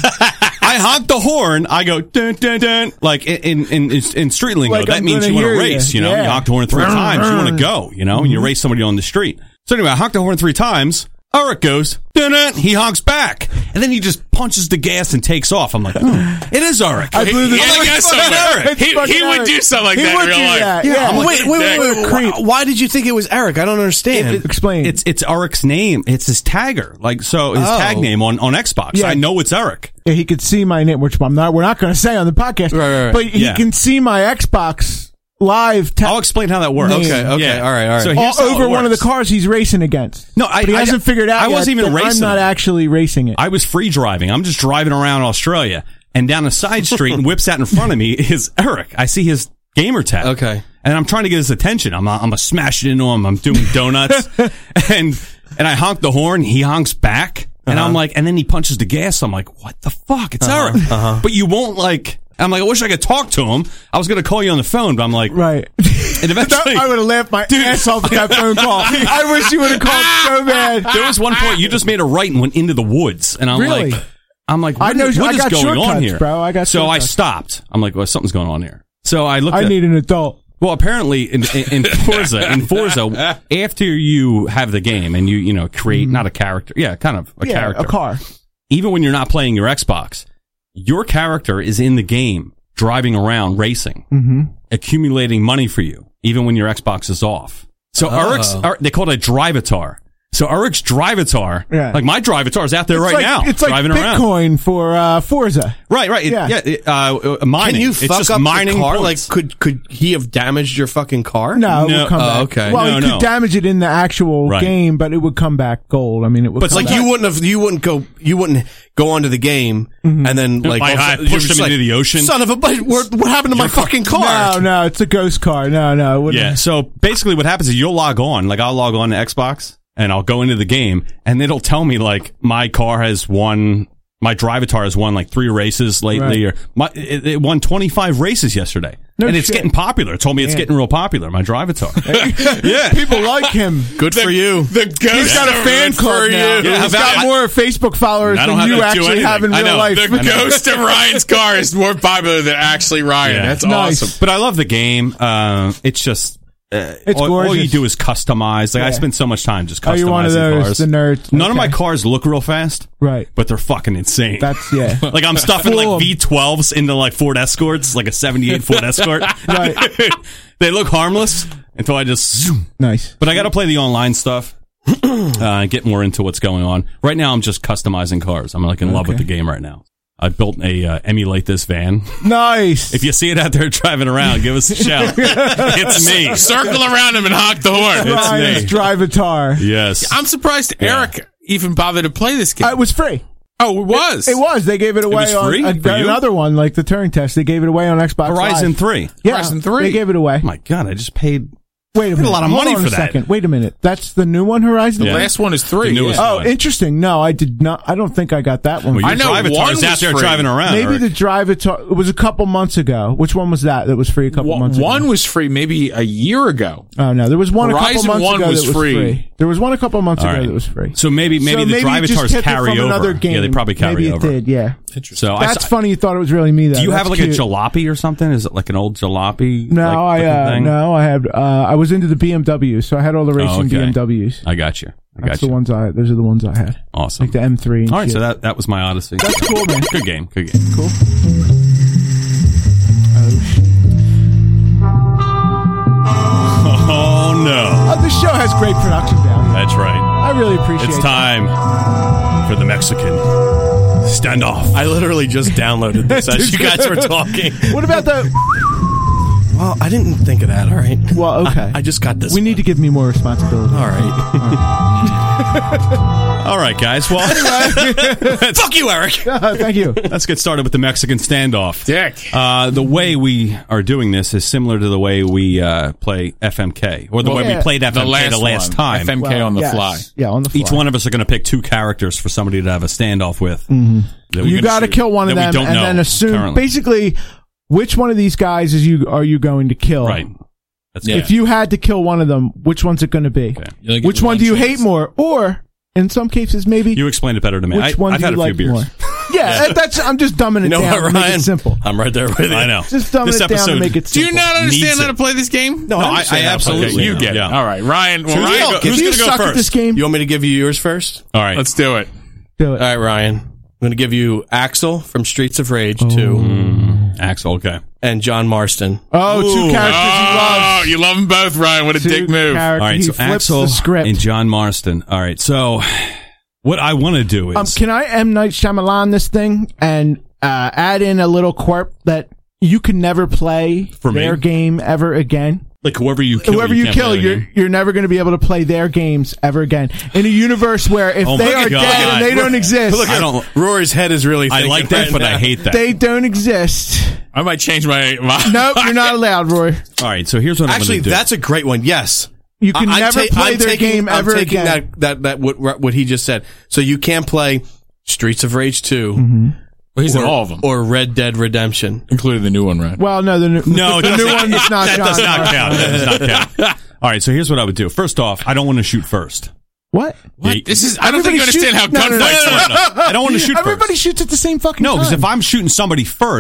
I honked the horn. I go dun dun dun, like in street lingo. Like, that I'm means gonna you want to hear race. you. You know, Yeah. you honk the horn 3 times. You want to go. And you race somebody on the street. So anyway, I honked the horn 3 times. Eric goes dun dun. He honks back, and then he just punches the gas and takes off. I'm like, oh, it is Eric. I blew the- Yeah, I'm like, I guess fucking so. Eric. He fucking would Eric. do something like He that in would real do life. that. Yeah, Yeah. I'm like, Wait. Why did you think it was Eric? I don't understand. Explain. It's Eric's name. It's his tagger. Like, so his tag name on Xbox. Yeah. I know it's Eric. Yeah, he could see my name, which we're not going to say on the podcast. Right. But he Yeah. can see my Xbox live I'll explain how that works. Okay. All right. So here's how over it one of the works. cars he's racing against. No, but he hasn't figured out I wasn't yet even that racing I'm not him. actually racing it. I was free driving. I'm just driving around Australia, and down a side street and whips out in front of me is Eric. I see his gamer tag. Okay. And I'm trying to get his attention. I'm a smashing into him. I'm doing donuts, and I honk the horn. He honks back, and I'm like, and then he punches the gas. I'm like, what the fuck? It's Eric. But you won't like. I'm like, I wish I could talk to him. I was going to call you on the phone, but I'm like, Right. and eventually, I would have laughed my ass off at that phone call. I wish you would have called so bad. there was one point you just made a right and went into the woods, and I'm Really? like, what I know- what I is got going on shortcuts, here, bro. I got so I shortcuts. stopped. I'm like, well, something's going on here. So I looked. I at, need an adult. Well, apparently in Forza, after you have the game and you create not a character, kind of a character, a car. even when you're not playing your Xbox, your character is in the game, driving around, racing, accumulating money for you, even when your Xbox is off. So Eric's, they call it a drivatar. So Eric's Drivatar, Yeah. like my Drivatar is out there right now, It's like driving around. Bitcoin for Forza. Right. Mining. Can you It's fuck just up mining the car? points. Like, could he have damaged your fucking car? No, it No. would come Oh, back. okay. Well, No, you could no. damage it in the actual Right. game, but it would come back gold. I mean, it would. But it's come like back. You wouldn't go onto the game and then like I all of a sudden, pushed you're just him into the ocean. Son of a bitch! What happened to my fucking car? No, it's a ghost car. No, it wouldn't. Yeah. So basically what happens is you'll log on, like I'll log on to Xbox and I'll go into the game and it'll tell me like my Drivatar has won like 3 races lately, Right. or it won 25 races yesterday. No and it's shit. getting popular. It told me it's getting real popular, my Drivatar. Yeah. People like him. Good for you. The ghost He's got a fan club now. Yeah, He's about- got more Facebook followers I don't than have you to do actually anything. have in I real know. life. The ghost of Ryan's car is more popular than actually Ryan. Yeah. That's Nice. awesome. But I love the game. It's just It's all you gorgeous. do is customize. Like I Yeah. spend so much time just customizing Oh, you're one of those, cars. the nerds. None of my Okay. cars look real fast, Right. but they're fucking insane. That's, yeah. like I'm stuffing like Full of- V12s into like Ford Escorts, like a 78 Ford Escort. Right. They look harmless until I just zoom. Nice. But I got to play the online stuff. Get more into what's going on. Right now, I'm just customizing cars. I'm like in love with the game right now. I built a emulate this van. Nice. If you see it out there driving around, give us a shout. It's me. Circle around him and honk the horn. It's Ryan's me. Drivatar. Yes. I'm surprised Eric even bothered to play this game. It was free. Oh, it was. It was. They gave it away was on free for you? another one, like the Turing test. They gave it away on Xbox Horizon Live. 3. Yeah, Horizon 3. They gave it away. Oh my God, I just paid. Wait a minute. a lot of Hold money on for a that. second. Wait a minute. That's the new one, Horizon? Yeah. The last one is 3. The newest yeah. Oh, one. interesting. No, I did not. I don't think I got that one. Well, your I know Drivatar's one out was there free. driving around. Maybe Eric. the Drivatar. It was a couple months ago. Which one was that? That was free a couple months ago. One was free maybe a year ago. Oh no, there was one a couple Horizon months 1 ago was that was free. free. There was one a couple months All ago right. that was free. So maybe the it just Drivatars hit it carry from over. another game. Yeah, they probably carry Maybe over. It did. Yeah. So That's funny. You thought it was really me. Though. do you That's have like cute. a jalopy or something? Is it like an old jalopy? No, like, looking thing? I had. I was into the BMWs, so I had all the racing okay. BMWs. I got you. Those are the ones I had. Awesome. Like the M3. And All right, shit. so that was my Odyssey. That's cool, man. Good game. Good game. Cool. Oh no, The show has great production value. that's right. I really appreciate It's it. time for the Mexican standoff. I literally just downloaded this as you guys were talking. What about the? Well, I didn't think of that. All right. Well, okay. I just got this. We need to give me more responsibility. All right. All right, guys. Well, Fuck you, Eric. Thank you. let's get started with the Mexican standoff. Dick. The way we are doing this is similar to the way we play FMK, or the way yeah. we played FMK the last one. time. FMK Well, on the yes. fly. Yeah, on the fly. Each one of us are going to pick 2 characters for somebody to have a standoff with. Mm-hmm. that we're You gonna got to shoot, kill one of that we them, don't and know then assume currently. basically which one of these guys are you going to kill? Right. That's Yeah. good. If you had to kill one of them, which one's it going to be? Okay. You only get Which one one do you chance. hate more? Or in some cases, maybe You explained it better to me. which one I've do had you a few like beers. more? Yeah, that's. I'm just dumbing it You know down what, to make Ryan? it simple. I'm right there with you. I know. Just dumbing This it down to episode- make it Do simple. you not understand Needs how it. to play this game? No, No, I I understand how to play absolutely this Okay, you game. get it. Yeah. All right, Ryan. Well, Who's Ryan, gonna go- give If Who's you gonna go suck at first? this game, You want me to give you yours first? All right. let's do it. do it. All right, Ryan. I'm going to give you Axel from Streets of Rage 2 Axel, okay. and John Marston. Oh, two characters he Oh, loves. you love them both, Ryan. What a Two dick move. characters. All right, He so flips Axel the script. and John Marston. All right, so what I want to do is... Can I M. Night Shyamalan this thing and add in a little quirk that you can never play For me? their game ever again? like whoever you kill, Whoever you can't kill, play their game. you're never going to be able to play their games ever again. In a universe where if Oh they my are God. dead and they don't exist, I don't... Rory's head is really I thinking like that, right but now. I hate that. they don't exist. I might change my. Nope, you're not allowed, Roy. All right, so here's what Actually, I'm going to do. that's a great one. Yes. You can never play their game ever I'm taking again. that what he just said. So you can't play Streets of Rage 2 Well, he's in or, all of them, or Red Dead Redemption. including the new one, right? Well, no, the new one is not. that does John not count. That does not count. All right, so here's what I would do. First off, I don't want to shoot first. What? Yeah, This is. I don't think you Everybody understand how shoots- no, gunfights no, work. I don't want to shoot Everybody first. shoots at the same fucking No, time. because if I'm shooting somebody first,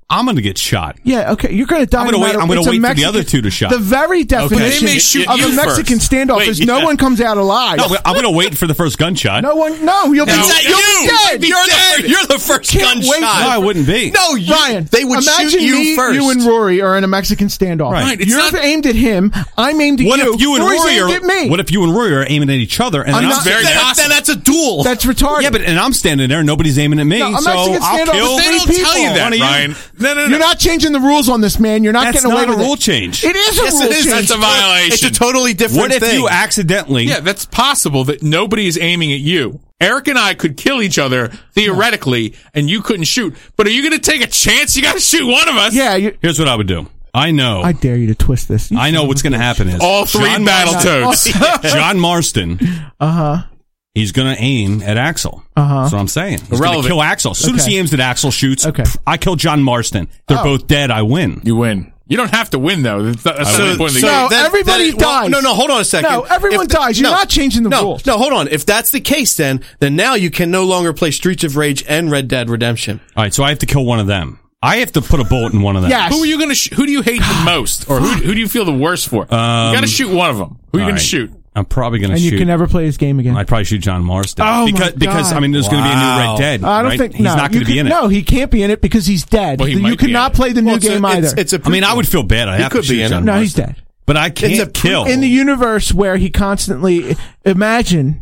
I'm going to get shot. Yeah, okay, you're going to die. I'm gonna wait- I'm gonna It's a wait for the Mexican- other two to shot. The very definition They may shoot of you a Mexican first. standoff Wait, is no one comes out alive. No, I'm going to wait for the first gunshot. No one. No, you'll be, No, you'll be dead. You're the first Can't wait. No, gunshot. I wouldn't be. No, Ryan, they would imagine shoot you me, first. you and Rory are in a Mexican standoff. Right. It's You're not- aimed at him. I'm aimed at What you. if you and Rory's Rory aimed are? at me? What if you and Rory are aiming at each other? And I'm then not- very then, possible. then that's a duel. That's retarded. yeah, but and I'm standing there, and nobody's aiming at me. No, a so Mexican I'll standoff kill. is They three don't tell you people. that, One of you. Ryan. No. You're not changing the rules on this, man. You're not That's getting away not a with rule it. change. It is a Yes, rule it is. change. That's a violation. It's a totally different What if thing. you accidentally? Yeah, that's possible that nobody is aiming at you. Eric and I could kill each other theoretically, and you couldn't shoot. But are you going to take a chance? You got to shoot one of us. Yeah, Here's what I would do. I know. I dare you to twist this. I know what's going to happen is All three John Battletoads. John Marston. Uh-huh. He's going to aim at Axel. That's what I'm saying. He's going to Irrelevant. kill Axel. As soon as Okay. he aims at Axel, shoots. Okay. I kill John Marston. They're both dead. I win. You win. You don't have to win, though. That's the only point of the so- game. No, everybody dies. No, hold on a second. No, everyone dies. You're not changing the rules. No, hold on. If that's the case, then now you can no longer play Streets of Rage and Red Dead Redemption. All right, so I have to kill one of them. I have to put a bullet in one of them. Yes. Who are you going to? Who do you hate the most, or who do you feel the worst for? You got to shoot one of them. Who are you All going right. to shoot? I'm probably going to And shoot. you can never play this game again. I'd probably shoot John Marston. Oh, my because God. I mean, there's going to be a new Red Dead. I don't right? think he's no, not going to be in it. No, he can't be in it because he's dead. Well, he you might be cannot in it. play the new game either. It's a I mean, I would feel bad. I He have could to be shoot in it. John no, Marston. he's dead. But I can't kill. In the universe where he constantly imagine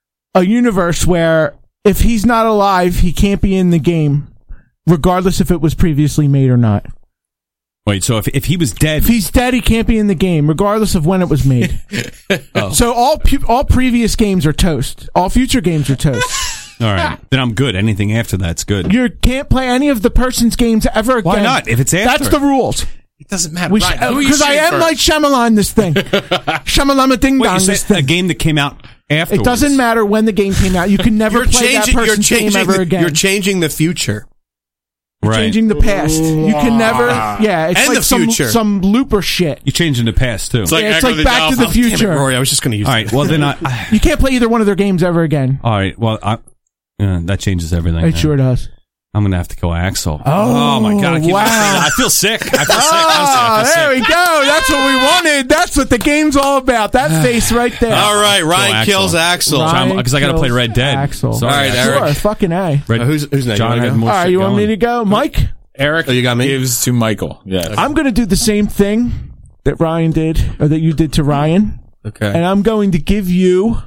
a universe where if he's not alive, he can't be in the game, regardless if it was previously made or not. Wait, so if he was dead, If he's dead, he can't be in the game, regardless of when it was made. So all previous games are toast. All future games are toast. all right, then I'm good. Anything after that's good. You can't play any of the person's games ever again. Why not? If it's after. That's the rules. It doesn't matter. Because I am like Shyamalan this thing. Shyamalan ding Wait, dong you this said a thing. game that came out afterwards. It doesn't matter when the game came out. You can never play that person's game ever again. You're changing the future. Right. Changing the past. You can never. Yeah, it's And like the future. some looper shit. You're changing the past too. It's like Yeah, it's Echo like the Back to the Dolphin. Future. Rory, I was just going to use all right. Well, then You can't play either one of their games ever again. all right. Well, that changes everything. It then. sure does. I'm gonna have to kill Axel. Oh, my god! I keep wow. saying that. I feel sick. I feel sick. Oh, Honestly, I there feel we sick. go. That's what we wanted. That's what the game's all about. That face right there. All right, Ryan Axel. kills Axel. Ryan Because I got to play kills Red Dead. Axel. Sorry, All right, Axel. Eric. Sure, fucking A. Red, Who's next? John You wanna had go? more All right, shit you want me going. to go? Mike? Eric you got me? gives to Michael. Yes. I'm going to do the same thing that Ryan did, or that you did to Ryan. Okay. And I'm going to give you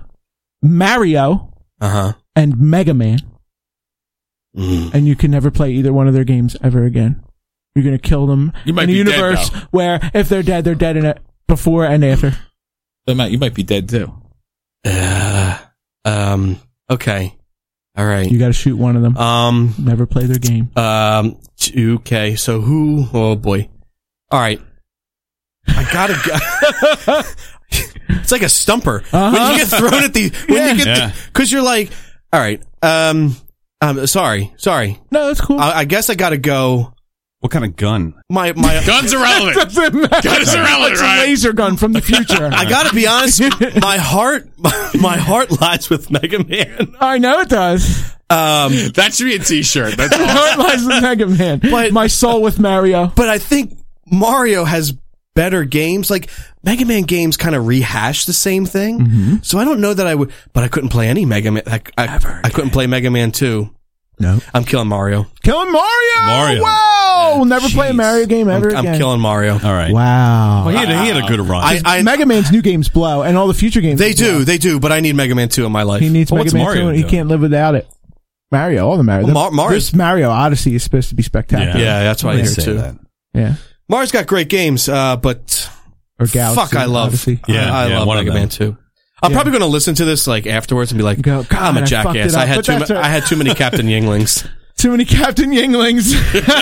Mario Uh-huh. and Mega Man. And you can never play either one of their games ever again. You're going to kill them You might in a be dead, universe though. where if they're dead in it before and after. You might be dead too. Okay. All right. You got to shoot one of them. Never play their game. Okay. So who? Oh boy. All right. I gotta go. It's like a stumper when you get thrown at the because you're like, all right. Sorry. No, that's cool. I guess I gotta go. What kind of gun? My Guns irrelevant. Doesn't matter. Guns irrelevant, It's a right? laser gun from the future. I gotta be honest. My heart lies with Mega Man. I know it does. That should be a T-shirt. That's My all. heart lies with Mega Man. But- My soul with Mario. But I think Mario has better games. Like Mega Man games kind of rehash the same thing. So I don't know that I would, but I couldn't play any Mega Man. I couldn't play Mega Man 2. No. I'm killing Mario. Killing Mario! Mario. Wow! We'll never play a Mario game ever I'm again. killing Mario. All right. Wow. Well, he had a good run. Mega Man's new games blow, and all the future games They blow. do, but I need Mega Man 2 in my life. He needs Well, Mega what's Man Mario 2, and he doing? can't live without it. Mario, all the Mario. Well, Mario's- This Mario Odyssey is supposed to be spectacular. Yeah, that's what I They hear say too. that. Yeah. Mario's got great games, but Or Galaxy. fuck, I love. Odyssey. I love one of Mega them. Man 2. I'm probably going to listen to this like afterwards and be like, Go, God, I'm a I fucked jackass. it up, I had but that's I had too many Captain Yinglings. Too many Captain Yinglings.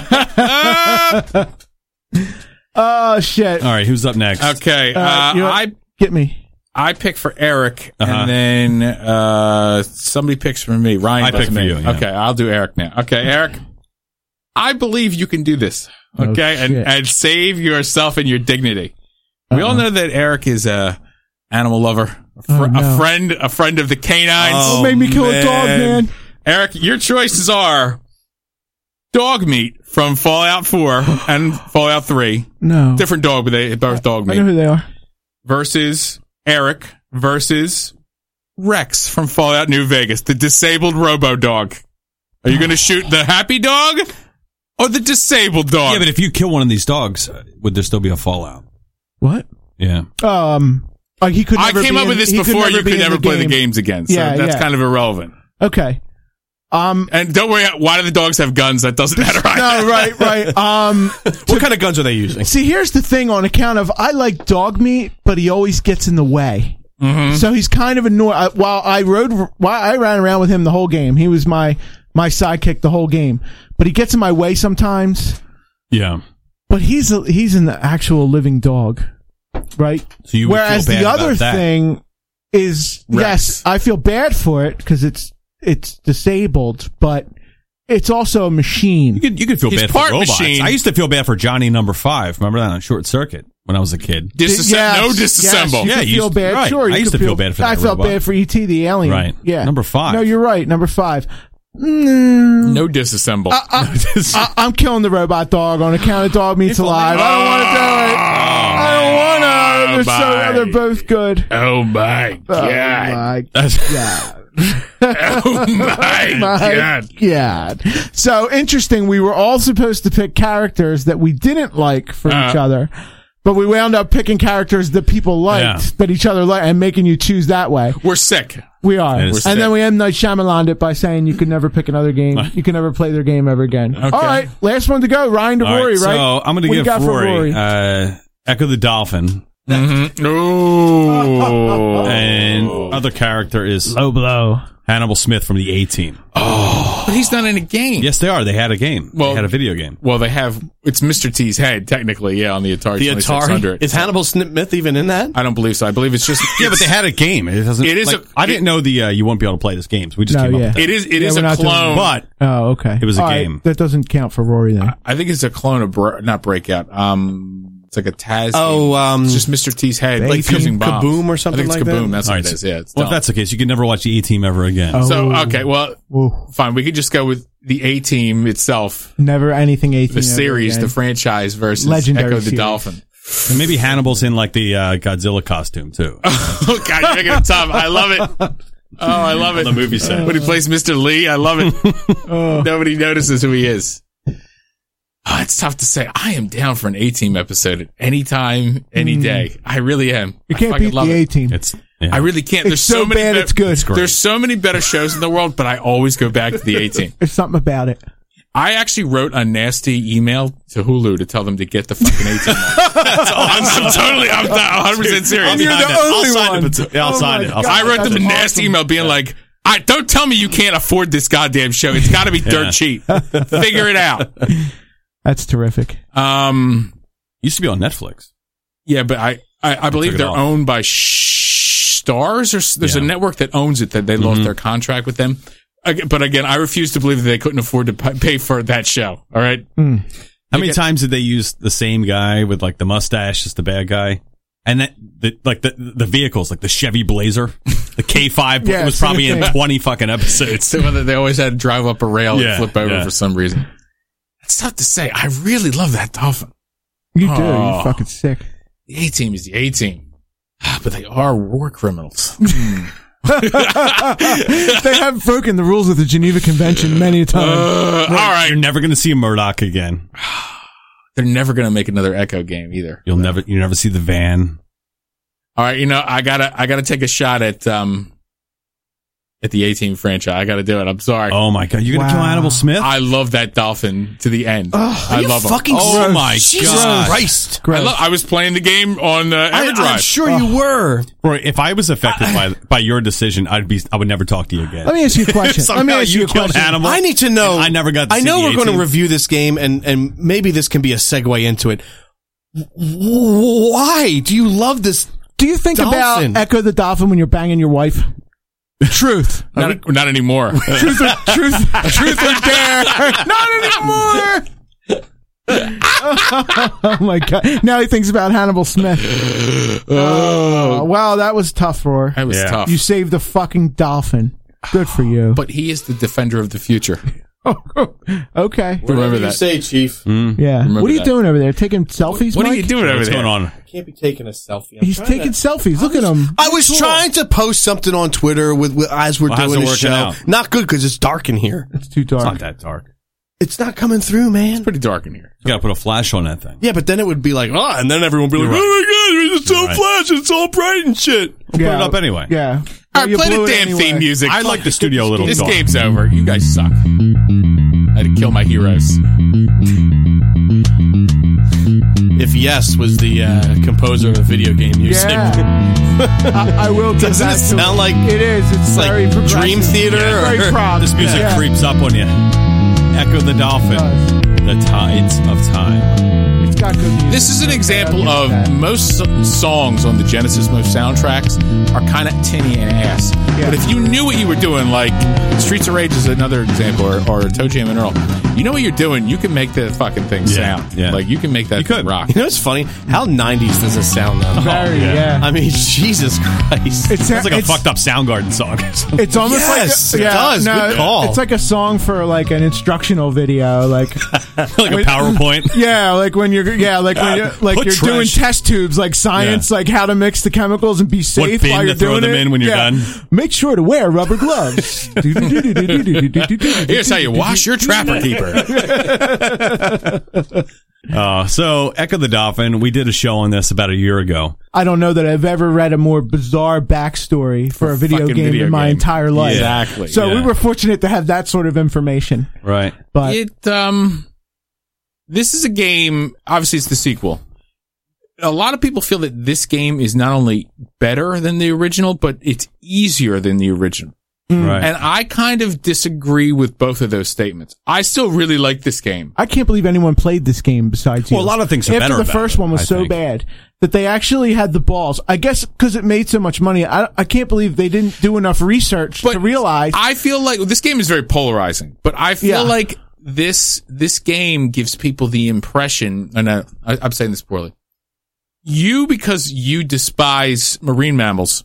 Oh, shit. All right. Who's up next? Okay. You know what? Get me. I pick for Eric, Uh-huh. and then somebody picks for me. Ryan I does pick for me. you, yeah. Okay, I'll do Eric now. Okay, Eric, I believe you can do this. Okay, Oh, shit. and save yourself and your dignity. We all know that Eric is a animal lover, no. a friend of the canines. Oh, Made me kill a dog, man. Eric, your choices are Dog Meat from Fallout 4 and Fallout 3. No. Different dog, but they both dog I know meat. who they are. Versus Eric versus Rex from Fallout New Vegas, the disabled robo dog. Are you going to shoot the happy dog or the disabled dog? Yeah, but if you kill one of these dogs, would there still be a fallout? What? Yeah. He could I never came be up in- with this he before. You be could in never play the game. games again. So Yeah, that's yeah. kind of irrelevant. Okay. And don't worry, why do the dogs have guns? That doesn't matter. No, right. What kind of guns are they using? See, here's the thing on account of I like Dog Meat, but he always gets in the way. Mm-hmm. So he's kind of annoying. While I ran around with him the whole game, he was my sidekick the whole game. But he gets in my way sometimes. Yeah. But he's an actual living dog, right? So you would Whereas feel bad the other about that. thing is, Rex. yes, I feel bad for it because it's disabled, but it's also a machine. You could feel He's bad part for robots. machine. I used to feel bad for Johnny Number 5. Remember that on Short Circuit when I was a kid? Yes, No disassemble. Yes, you Yeah, could you feel used- bad. right. Sure, I you used could to feel bad for that I felt robot. bad for E.T. the alien. Right. Yeah. Number 5. No, you're right. Number 5. No disassemble. I'm killing the robot dog on account of Dog Meat's alive. I don't want to do it. I don't want to. bye. They're both good. Oh my Oh god. my god. Oh my god. God. So interesting. We were all supposed to pick characters that we didn't like for each other, but we wound up picking characters that people liked, that each other liked, and making you choose that way. We're sick. We are. It is And then sick. we M. Night Shyamalan it by saying you could never pick another game. You can never play their game ever again. All right. Last one to go. Ryan to All Rory, right? So I'm going to What you give got for Rory Echo the Dolphin. Mm-hmm. Ooh. And other character is Low blow. Hannibal Smith from the A-Team. But he's not in a game. Yes, they are. They had a game. Well- They had a video game. Well, they have. It's Mr. T's head, technically, on the Atari The 2600. Atari? Is Hannibal Smith even in that? I don't believe so. I believe it's just. Yeah, but they had a game. It doesn't. It is like, a- I didn't know the you won't be able to play this game. So we just No, came up yeah. with that. It is we're a not doing clone. But Oh, okay. It was a All right, game. that doesn't count for Rory then. I think it's a clone of not Breakout. It's like a Taz. Oh, game. It's just Mr. T's head, Like using bombs. Kaboom or something I think it's like that? Kaboom. That's all what right, it is. Yeah. It's well, if dumb. that's the case, you can never watch the A-Team ever again. Oh. So okay, well, Whoa. fine. We could just go with the A-Team itself, Never anything 18. the series, the franchise versus Legendary Echo the series. Dolphin. And maybe Hannibal's in like the Godzilla costume too. Oh God, you're making it tough. I love it. Oh, I love it. On the movie set. When he plays Mr. Lee, I love it. Nobody notices who he is. Oh, it's tough to say. I am down for an A-Team episode at any time, any day. I really am. You I can't fucking beat love the it. 18. It's yeah. I really can't. It's There's so many bad, it's good. It's great. There's so many better shows in the world, but I always go back to the A-Team. There's something about it. I actually wrote a nasty email to Hulu to tell them to get the fucking A-Team. I'm 100% serious. You're the only one. I'll Oh sign my it. I'll God. sign I wrote them a That's nasty awesome. email being like, don't tell me you can't afford this goddamn show. It's got to be dirt Yeah. cheap. Figure it out. That's terrific. Used to be on Netflix. Yeah, but I believe took it they're off. owned by Stars, or there's a Yeah. network that owns it that they lost their contract with them. But again, I refuse to believe that they couldn't afford to pay for that show. All right. How many times did they use the same guy with like the mustache as the bad guy? And that the vehicles, like the Chevy Blazer, the K5, Yeah, it was probably same in thing. 20 fucking episodes. So whether they always had to drive up a rail Yeah, and flip over yeah. for some reason. It's tough to say. I really love that Dolphin. You do. Oh. You're fucking sick. The A-Team is the A-Team. But they are war criminals. They have broken the rules of the Geneva Convention many a time. All right. You're never going to see a Murdoch again. They're never going to make another Echo game either. You never see the van. All right. I gotta take a shot at the A-Team franchise. I gotta do it. I'm sorry. Oh my God. You're going to kill Wow. Hannibal Smith? I love that Dolphin to the end. I love him. Fucking Oh gross. my Jesus God. Christ. Gross. I was playing the game on EverDrive. I'm sure you were. Roy, if I was affected by your decision, I would never talk to you again. Let me ask you a question. Let me Somehow ask you a killed question. Hannibal. I need to know. And I never got to I see know the we're going to 18. review this game, and maybe this can be a segue into it. Why do you love this? Do you think Dolphin. about Echo the Dolphin when you're banging your wife? Truth. Not anymore. Truth or dare. Not anymore. Oh my God. Now he thinks about Hannibal Smith. Oh, wow, that was tough, Roar. That was Yeah. tough. You saved the fucking dolphin. Good for you. But he is the defender of the future. Okay. Remember You that. say, Chief. Yeah. Remember What are you that. doing over there? Taking selfies, What are Mike? you doing over What's there? going on? I can't be taking a selfie. He's taking selfies. Look at him. I was trying to post something on Twitter with as we're Well, how's doing it the working show. out? Not good because it's dark in here. It's too It's dark. not that dark. It's not coming through, man. Pretty dark in here. You got to put a flash on that thing. Yeah, but then it would be like, and then everyone would be like, You're right. oh my god, it's so You're right. flash, it's all bright and shit. Put it up anyway. Yeah. All right, You play the blew it damn anyway. theme music. I like the studio a little This dark. game's over. You guys suck. I had to kill my heroes. If Yes was the composer of video game music. Yeah. I will give Doesn't that it to him. sound like It is. It's like very progressive. Dream Theater Yeah, very or- prop. This music Yeah. creeps up on you. Echo the Dolphin. The Tides of Time. It's got good music. This is an example Yeah, I'll of give it that. most songs on the Genesis most soundtracks are kind of tinny and ass. Yeah. But if you knew what you were doing, like Streets of Rage is another example, or Toe Jam and Earl, you know what you're doing, you can make the fucking thing sound. yeah. Like you can make that You thing could. rock. You know what's funny? How 90s does it sound though? Very, yeah. yeah. I mean, Jesus Christ. It's It's like a fucked up Soundgarden song. It's almost Yes, like it does. Good call. It's like a song for like an instructional video, like like a PowerPoint. yeah, like when you're Put you're doing trash. test tubes, like science, like how to mix the chemicals and be safe bin while to you're throw doing them it. in when you're done. Make sure to wear rubber gloves. Here's how you wash your Trapper Keeper. So Echo the Dolphin, we did a show on this about a year ago. I don't know that I've ever read a more bizarre backstory for a video fucking game video in my game. entire life. Exactly. So we Yeah. were fortunate to have that sort of information. Right. But This is a game, obviously it's the sequel. A lot of people feel that this game is not only better than the original, but it's easier than the original. Right. And I kind of disagree with both of those statements. I still really like this game. I can't believe anyone played this game besides you. Well, a lot of things are After better the about first it, one was I so think. bad that they actually had the balls. I guess because it made so much money. I can't believe they didn't do enough research to realize. I feel like this game is very polarizing, but I feel Yeah. like this game gives people the impression, and I'm saying this poorly. Because you despise marine mammals.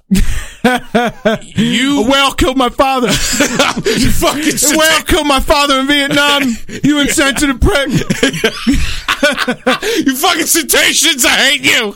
Well, killed my father. You fucking Well, killed my father in Vietnam. You insensitive prick. you fucking cetaceans, I hate you.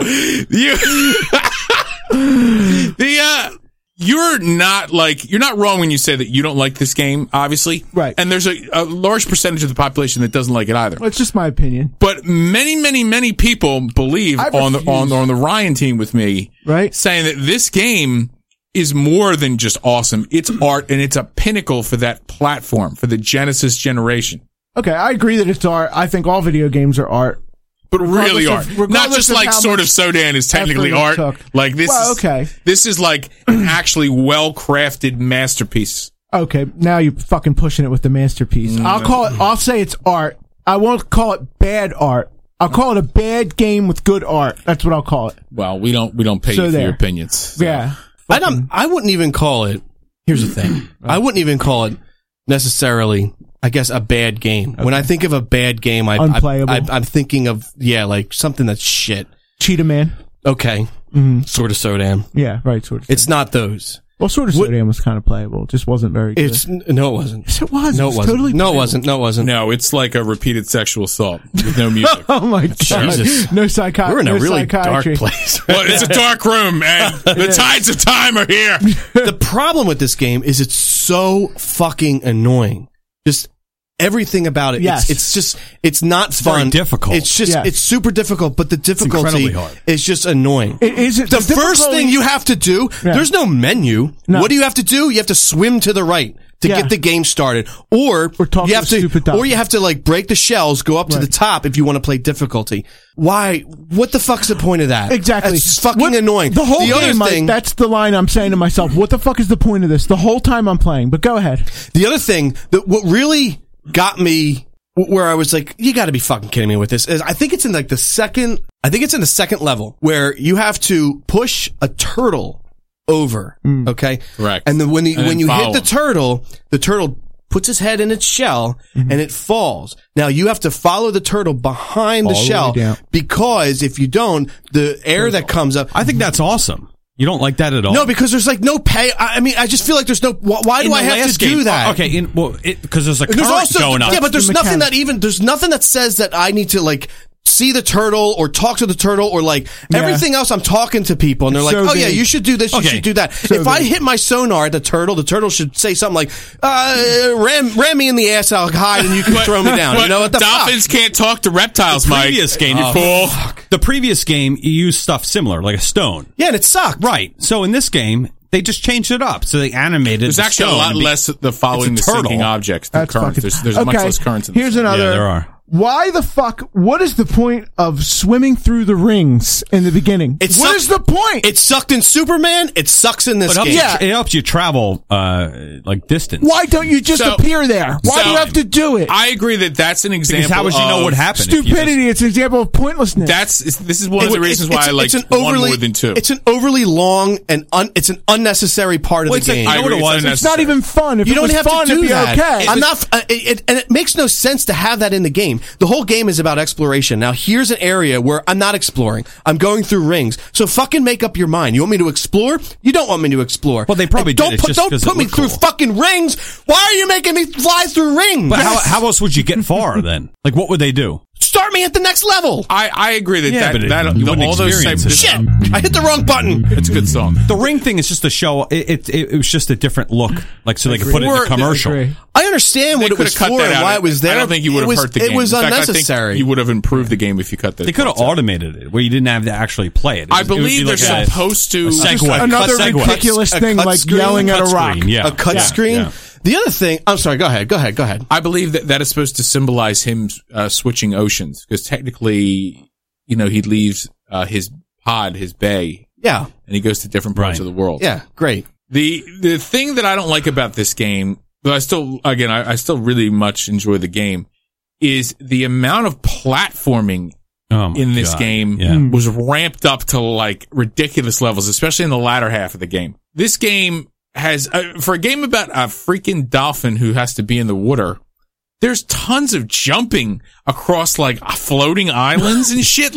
You're not wrong when you say that you don't like this game, obviously. Right. And there's a large percentage of the population that doesn't like it either. Well, it's just my opinion. But many people believe I on refuse. the Ryan team with me, Right. saying that this game is more than just awesome. It's art, and it's a pinnacle for that platform, for the Genesis generation. Okay, I agree that it's art. I think all video games are art. But really art. Not regardless just of like how Sword of much Sodan is technically effort it art. took. Like this Well, is, okay. this is like an actually well-crafted masterpiece. Okay, now you're fucking pushing it with the masterpiece. I'll say it's art. I won't call it bad art. I'll call it a bad game with good art. That's what I'll call it. Well, we don't pay So you for there. your opinions. So. Yeah. I wouldn't even call it. Here's the thing. I wouldn't even call it necessarily, I guess, a bad game. When I think of a bad game, Unplayable. I'm thinking of, like something that's shit. Cheetah Man. Okay. Sort of Sodan. Yeah, right. Sort of. It's not those. Well, Sword of Sodan was kind of playable. It just wasn't very good. No, it wasn't. Yes, it was. No, It it was wasn't. totally No, it playable. wasn't. No, it wasn't. No, it's like a repeated sexual assault with no music. Oh my god! Jesus. No psychiatry. We're in a really dark psychiatry. place. Well, it's a dark room, and the tides of time are here. The problem with this game is it's so fucking annoying. Just everything about it. Yes. It's not fun. very difficult. It's just, Yeah. it's super difficult, but the difficulty incredibly hard. is just annoying. It is The first thing you have to do, Yeah. there's no menu. No. What do you have to do? You have to swim to the right to Yeah. get the game started. Or talk you to have the stupid dog. or you have to like break the shells, go up to the top if you want to play difficulty. Why? What the fuck's the point of that? Exactly. It's fucking What- annoying. The whole other game, thing, that's the line I'm saying to myself. What the fuck is the point of this? The whole time I'm playing. But go ahead. The other thing that what really got me where I was like, you got to be fucking kidding me with this is I think it's in like the second level where you have to push a turtle over. Okay. Correct. And then when you hit follow the turtle puts his head in its shell and it falls. Now you have to follow the turtle behind the All the way shell down. because if you don't, the air that comes up, I think that's awesome. You don't like that at all? No, because there's like no pay. I mean, I just feel like there's no. Why do I have to do that? Okay, because there's a current There's also going up. yeah, but there's nothing that says that I need to like see the turtle or talk to the turtle or like everything else. I'm talking to people and they're like, oh yeah, you should do this, you should do that. If I hit my sonar at the turtle should say something like, ram me in the ass, I'll hide and you can throw me down. You know what the dolphins can't talk to reptiles, Mike. Previous game, you fool. The previous game, you used stuff similar, like a stone. Yeah, and it sucked. Right. So in this game, they just changed it up. So they animated. There's actually a lot less the following the sinking objects than currents. There's much less currents in this. Here's another. Yeah, there are. Why the fuck? What is the point of swimming through the rings in the beginning? What is the point? It sucked in Superman. It sucks in this game. It helps you travel like distance. Why don't you just appear there? Why do you have to do it? I agree that's an example. Because how would you know what happened? Stupidity. It's an example of pointlessness. This is one of the reasons why I like one more than two. It's an overly long and it's an unnecessary part of the game. I know what it was. It's not even fun. If you don't have fun, to do it'd be that. okay. I'm not. And it makes no sense to have that in the game. The whole game is about exploration. Now, here's an area where I'm not exploring. I'm going through rings. So fucking make up your mind. You want me to explore? You don't want me to explore. Well, they probably don't put me through fucking rings. Why are you making me fly through rings? But how else would you get far then? Like, what would they do? Start me at the next level. I agree that all those types of shit. I hit the wrong button. It's a good song. The ring thing is just a show. It was just a different look, like so they could put it in a commercial. I understand what it was for and why it was there. I don't think you would have hurt the game. It was unnecessary. I think you would have improved the game if you cut that. They could have automated it where you didn't have to actually play it. I believe they're supposed to. Another ridiculous thing like yelling at a rock. Yeah. A cut screen. Yeah. The other thing, I'm sorry, go ahead. I believe that is supposed to symbolize him switching oceans, because technically, he leaves his pod, his bay, and he goes to different parts of the world. Yeah, great. The thing that I don't like about this game, but I still really much enjoy the game, is the amount of platforming in this game was ramped up to like ridiculous levels, especially in the latter half of the game. This game has, for a game about a freaking dolphin who has to be in the water, there's tons of jumping across like floating islands and shit,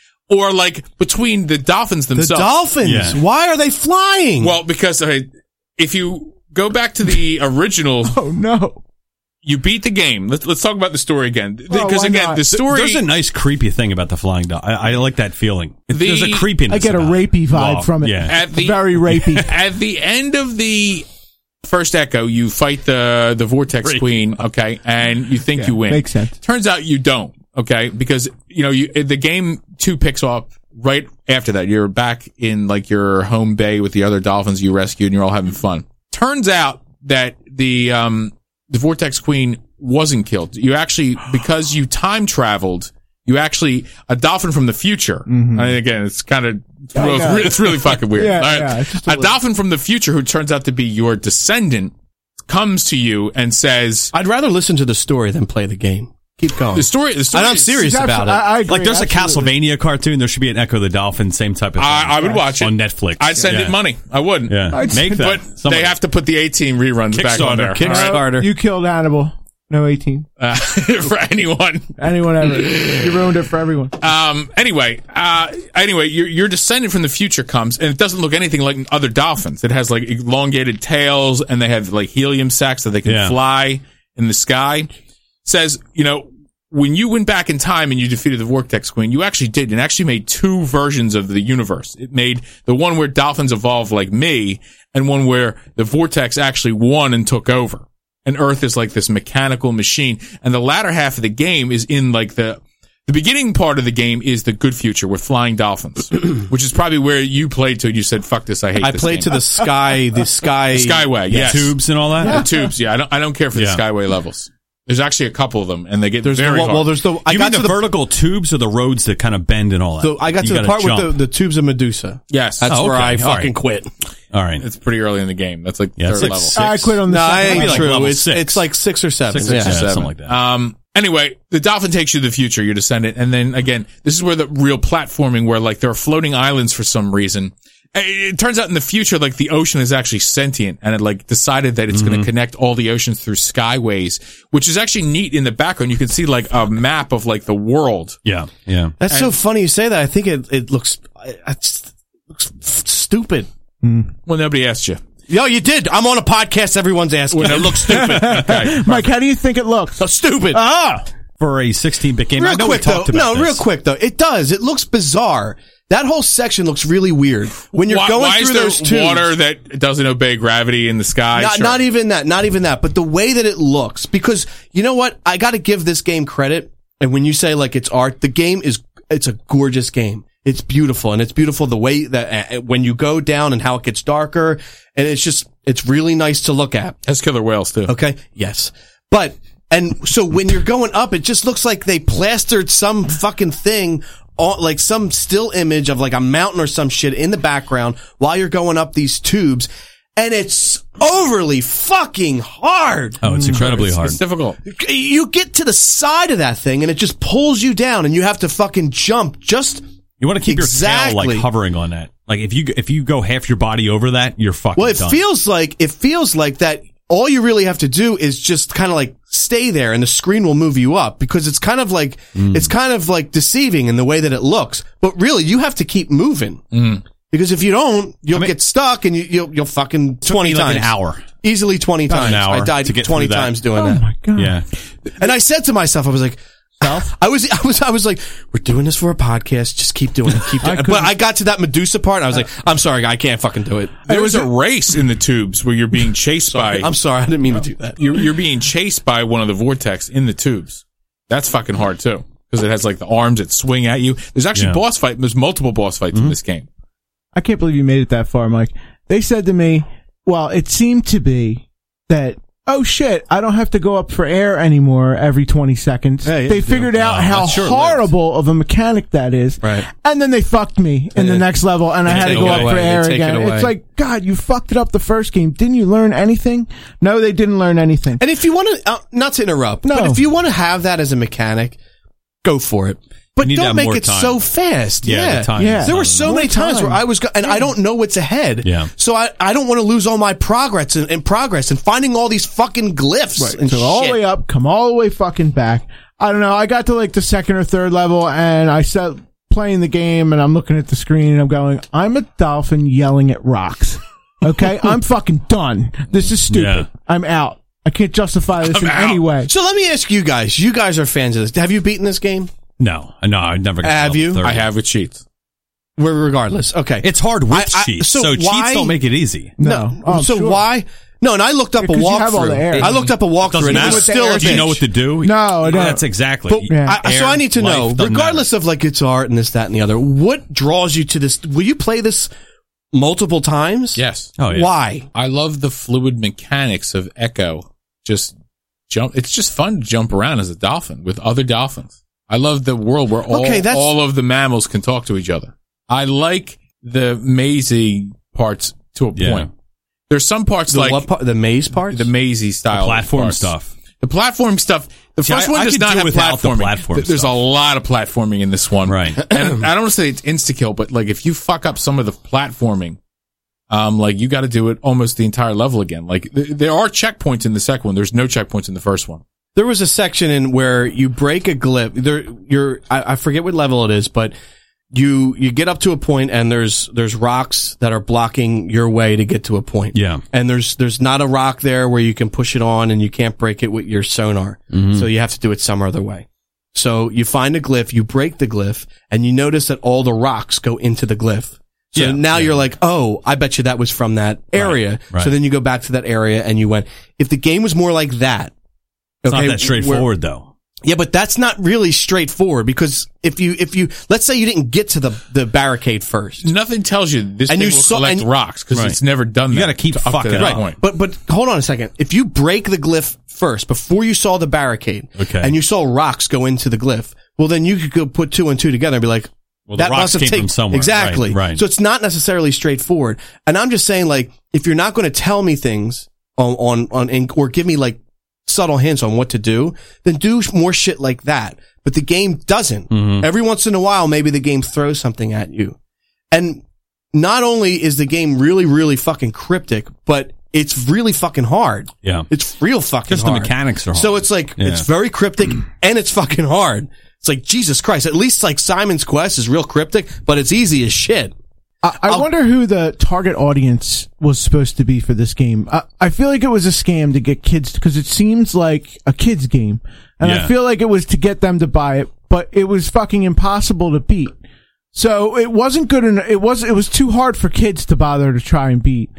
or between the dolphins themselves. The dolphins? Yeah. Why are they flying? Well, because if you go back to the original, oh no, you beat the game. Let's talk about the story again, because the story. There's a nice creepy thing about the flying dolphin. I like that feeling. There's a creepiness. I get a rapey vibe from it. Yeah, very rapey. At the end of the first Echo, you fight the Vortex Queen, okay, and you think you win. Makes sense. Turns out you don't, okay, because the game 2 picks up right after that. You're back in like your home bay with the other dolphins you rescued, and you're all having fun. Turns out that the Vortex Queen wasn't killed. You actually, because you time traveled, a dolphin from the future. Mm-hmm. And again, it's kind of, it's really fucking weird. A dolphin from the future who turns out to be your descendant comes to you and says, I'd rather listen to the story than play the game. Keep going. The story I'm serious about it. I agree, like there's a Castlevania cartoon. There should be an Echo the Dolphin, same type of thing. I would watch it on Netflix. I'd send it money. I would. Yeah, make that. But they have to put the 18 reruns back on there. Kickstarter. You killed Hannibal. No 18. For anyone ever. You ruined it for everyone. Anyway, your descendant from the future comes, and it doesn't look anything like other dolphins. It has like elongated tails, and they have like helium sacs so they can fly in the sky. Says, when you went back in time and you defeated the Vortex Queen, you actually did, and actually made 2 versions of the universe. It made the one where dolphins evolved like me, and one where the Vortex actually won and took over. And Earth is like this mechanical machine. And the latter half of the game is in like the beginning part of the game is the good future with flying dolphins, which is probably where you played to. And you said, "Fuck this, I hate this." I played to the Skyway, yes, tubes and all that. The tubes, yeah. I don't care for the Skyway levels. There's actually a couple of them, and they get very hard. Well, there's you mean the vertical tubes or the roads that kind of bend and all that? So I got to the part with the tubes of Medusa. Yes, that's where I fucking quit. All right, it's pretty early in the game. That's like third level. I quit on the. No, I ain't true. Like it's like 6 or 7. 6 or 7, something like that. Anyway, the dolphin takes you to the future, your descendant, and then again, this is where the real platforming, where like there are floating islands for some reason. It turns out in the future, like the ocean is actually sentient, and it like decided that it's going to connect all the oceans through skyways, which is actually neat. In the background, you can see like a map of like the world. Yeah. That's so funny you say that. I think it looks stupid. Well, nobody asked you. Yo, you did. I'm on a podcast. Everyone's asking. It looks stupid. Okay. Mike, how do you think it looks? So stupid. For a 16-bit game. I Real know quick we talked though. about No, this. real quick though. It does. It looks bizarre. That whole section looks really weird. When you're going why through is there those tubes, water that doesn't obey gravity in the sky? Sure. not even that, but the way that it looks, because you know what? I got to give this game credit. And when you say like it's art, the game it's a gorgeous game. It's beautiful, and it's beautiful the way that when you go down and how it gets darker, and it's really nice to look at. Has killer whales too. Okay. Yes. And so when you're going up, it just looks like they plastered some fucking thing on, like some still image of like a mountain or some shit in the background while you're going up these tubes. And it's overly fucking hard. Oh, it's incredibly hard. It's difficult. You get to the side of that thing and it just pulls you down and you have to fucking jump just. You want to keep your tail Exactly. like hovering on that. Like if you go half your body over that, you're fucking Well, it done. feels like that all you really have to do is just kind of like stay there and the screen will move you up, because it's kind of like deceiving in the way that it looks. But really, you have to keep moving. Because if you don't, you'll get stuck and you'll fucking 20 like times. an hour. Easily 20 About times. an hour I died to get 20 through that. times doing Oh that. my god. Yeah. And I said to myself, I was like, I was like, we're doing this for a podcast. Just keep doing it. Keep doing it. But I got to that Medusa part and I was like, I'm sorry, I can't fucking do it. There was a race in the tubes where you're being chased by. I'm sorry, I didn't mean to do that. You're being chased by one of the vortex in the tubes. That's fucking hard too, because it has like the arms that swing at you. There's actually boss fight. There's multiple boss fights in this game. I can't believe you made it that far, Mike. They said to me, well, it seemed to be that, oh shit, I don't have to go up for air anymore every 20 seconds. Yeah, they figured out how that's short-lived. horrible of a mechanic that is. Right. And then they fucked me in the next level and I had to take go it up away. for air They take it again. away. It's like, God, you fucked it up the first game. Didn't you learn anything? No, they didn't learn anything. And if you want to, not to interrupt, No. but if you want to have that as a mechanic, go for it. But You need to don't have make more it time. so fast. Yeah, the time Yeah. is There not were so enough. many times where time. I was, and I don't know what's ahead. Yeah. So I don't want to lose all my progress and progress and finding all these fucking glyphs and So all the shit. way up, come all the way fucking back. I don't know. I got to like the second or third level and I set playing the game and I'm looking at the screen and I'm going, I'm a dolphin yelling at rocks. Okay? I'm fucking done. This is stupid. Yeah. I'm out. I can't justify this in any way. So let me ask you guys. You guys are fans of this. Have you beaten this game? No, I never got Have to you? level 30. I have with cheats. Well, regardless. Okay. It's hard with I- cheats, so so why- cheats don't make it easy. No. Oh, so sure. why? No, and I looked up a 'cause you have all the walkthrough. air. I looked up a walkthrough Doesn't and it matter. was still a Do you know bitch. what to do? No, I don't. That's exactly. But Yeah. so I need to know, life, doesn't regardless of like its art and this, that, and the other, what draws you to this? Will you play this multiple times? Yes. Oh, yeah. Why? I love the fluid mechanics of Echo. Just jump. It's just fun to jump around as a dolphin with other dolphins. I love the world where all of the mammals can talk to each other. I like the mazy parts to a Yeah. point. There's some parts The like what part? The maze part? the mazy style platform parts. stuff. The platform stuff. The See, first I one does could not do have without the platforming. platform There's stuff. a lot of platforming in this one, Right. And I don't want to say it's insta kill, but like if you fuck up some of the platforming, like you got to do it almost the entire level again. Like there are checkpoints in the second one. There's no checkpoints in the first one. There was a section in where you break a glyph. I forget what level it is, but you get up to a point and there's rocks that are blocking your way to get to a point. Yeah. And there's not a rock there where you can push it on and you can't break it with your sonar. So you have to do it some other way. So you find a glyph, you break the glyph, and you notice that all the rocks go into the glyph. So Yeah. now you're like, oh, I bet you that was from that area. Right. So then you go back to that area and you went, if the game was more like that. It's not that straightforward, though. Yeah, but that's not really straightforward, because if you let's say you didn't get to the barricade first. Nothing tells you this And thing you will saw- collect and- rocks because Right. it's never done. You that gotta keep up to fucking that up. point. But hold on a second. If you break the glyph first before you saw the barricade, Okay. and you saw rocks go into the glyph, well then you could go put 2 and 2 together and be like, Well, the that rocks must have came taken from somewhere. Exactly. Right. So it's not necessarily straightforward. And I'm just saying, like, if you're not going to tell me things on or give me like subtle hints on what to do, then do more shit like that. But the game doesn't. Mm-hmm. Every once in a while, maybe the game throws something at you. And not only is the game really, really fucking cryptic, but it's really fucking hard. Yeah. It's real fucking Just the hard. mechanics are hard. So it's like, Yeah. it's very cryptic and it's fucking hard. It's like, Jesus Christ. At least like Simon's Quest is real cryptic, but it's easy as shit. I wonder who the target audience was supposed to be for this game. I feel like it was a scam to get kids, because it seems like a kid's game. And I feel like it was to get them to buy it, but it was fucking impossible to beat. So it wasn't good enough. It was too hard for kids to bother to try and beat.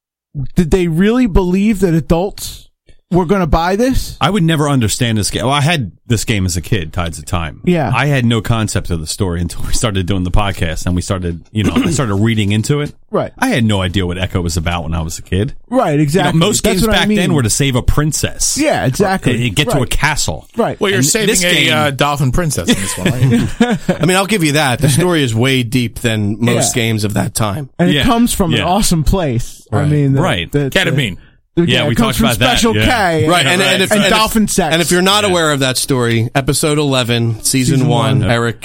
Did they really believe that adults were going to buy this? I would never understand this game. Well, I had this game as a kid, Tides of Time. Yeah. I had no concept of the story until we started doing the podcast and we started, I started reading into it. Right. I had no idea what Echo was about when I was a kid. Right, exactly. Most That's games what I back mean. then were to save a princess. Yeah, exactly. You get to a castle. Right. Well, you're And saving this game- a dolphin princess in this one, right? I mean, I'll give you that. The story is way deep than most Yeah. games of that time. And it Yeah. comes from an Yeah. awesome place. I Right. mean, Right. Ketamine. Yeah, we it comes talked from about that, Special yeah. K. Right, and dolphin sex. And if you're not Yeah. aware of that story, episode 11, season 1, one. Eric,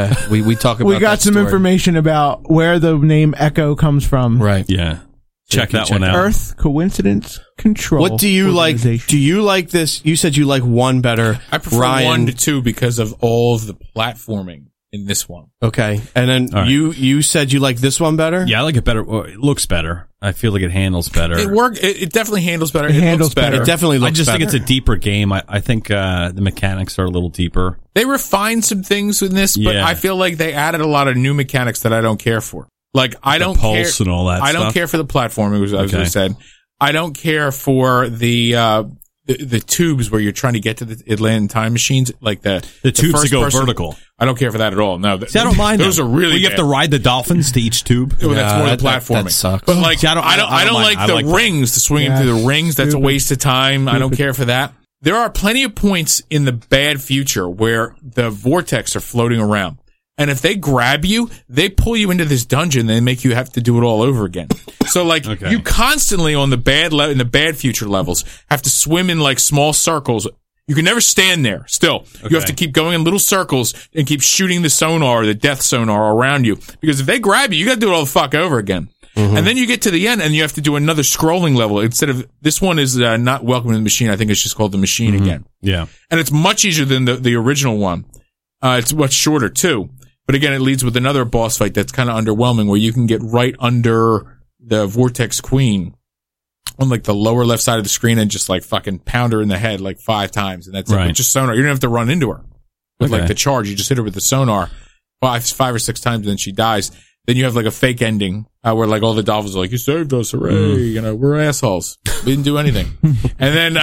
we talk about we got that some story. information about where the name Echo comes from. Right. Yeah. Check can that check one out. Earth Coincidence Control. What do you like? Organization. Do you like this? You said you like 1 better. I prefer Ryan. 1 to 2 because of all of the platforming in this one. Okay. And then All right. you said you like this one better? Yeah, I like it better. Well, it looks better. I feel like it handles better. It definitely handles better. It It handles looks better. better. It definitely looks I just think better. it's a deeper game. I think the mechanics are a little deeper. They refined some things in this, but Yeah. I feel like they added a lot of new mechanics that I don't care for. Like, I don't pulse care. and all that I don't stuff. care for the platforming, as Okay. I said. I don't care for the tubes where you're trying to get to the Atlantic time machines, like the tubes first to go person- vertical. I don't care for that at all. No, See, I don't mind those. them. Are really Well, you have to bad. ride the dolphins to each tube. Well, that's Yeah, more the that platforming. sucks. But like, See, I don't mind. like I the like that. rings, the swinging Yeah. through the rings. That's a Stupid. waste of time. I don't care for that. There are plenty of points in the bad future where the vortex are floating around. And if they grab you, they pull you into this dungeon. They make you have to do it all over again. So like Okay. you constantly on the in the bad future levels have to swim in like small circles. You can never stand there still. You have to keep going in little circles and keep shooting the sonar, the death sonar around you. Because if they grab you, you got to do it all the fuck over again. And then you get to the end and you have to do another scrolling level. Instead of, this one is not Welcome to the Machine. I think it's just called The Machine again. Yeah. And it's much easier than the original one. It's much shorter too. But again, it leads with another boss fight that's kind of underwhelming where you can get right under the Vortex Queen on like the lower left side of the screen and just like fucking pound her in the head like 5 times. And that's it. Right. With just sonar. You don't have to run into her with like Okay. the charge. You just hit her with the sonar 5 or 6 times and then she dies. Then you have like a fake ending where like all the dolphins are like, you saved us. Hooray. You know, we're assholes. We didn't do anything. And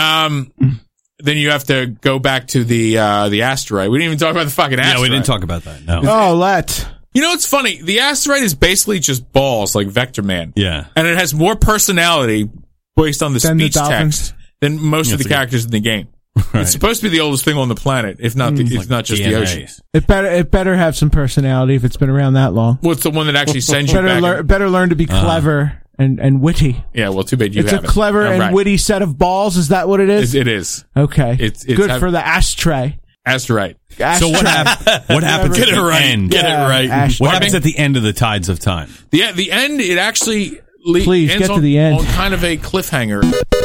then you have to go back to the asteroid. We didn't even talk about the fucking asteroid. Yeah, we didn't talk about that. No. Oh, let's. You know, it's funny. The asteroid is basically just balls, like Vector Man. Yeah. And it has more personality based on the Than the speech dolphins? text than most of the characters in the game. It's supposed to be the oldest thing on the planet, if not if not just the DNA. oceans. It better have some personality if it's been around that long. Well, it's the one that actually sends you back. Better learn to be clever and witty. Yeah, well, too bad you It's a haven't. clever Oh, and right. witty set of balls. Is that what it is? It is. Okay. It's good for the ashtray. Asteroid. So what happens Get at it the right. end? Get it right. Ashtray. What happens at the end of the Tides of Time? The end, it actually Please, ends get to the end. on kind of a cliffhanger.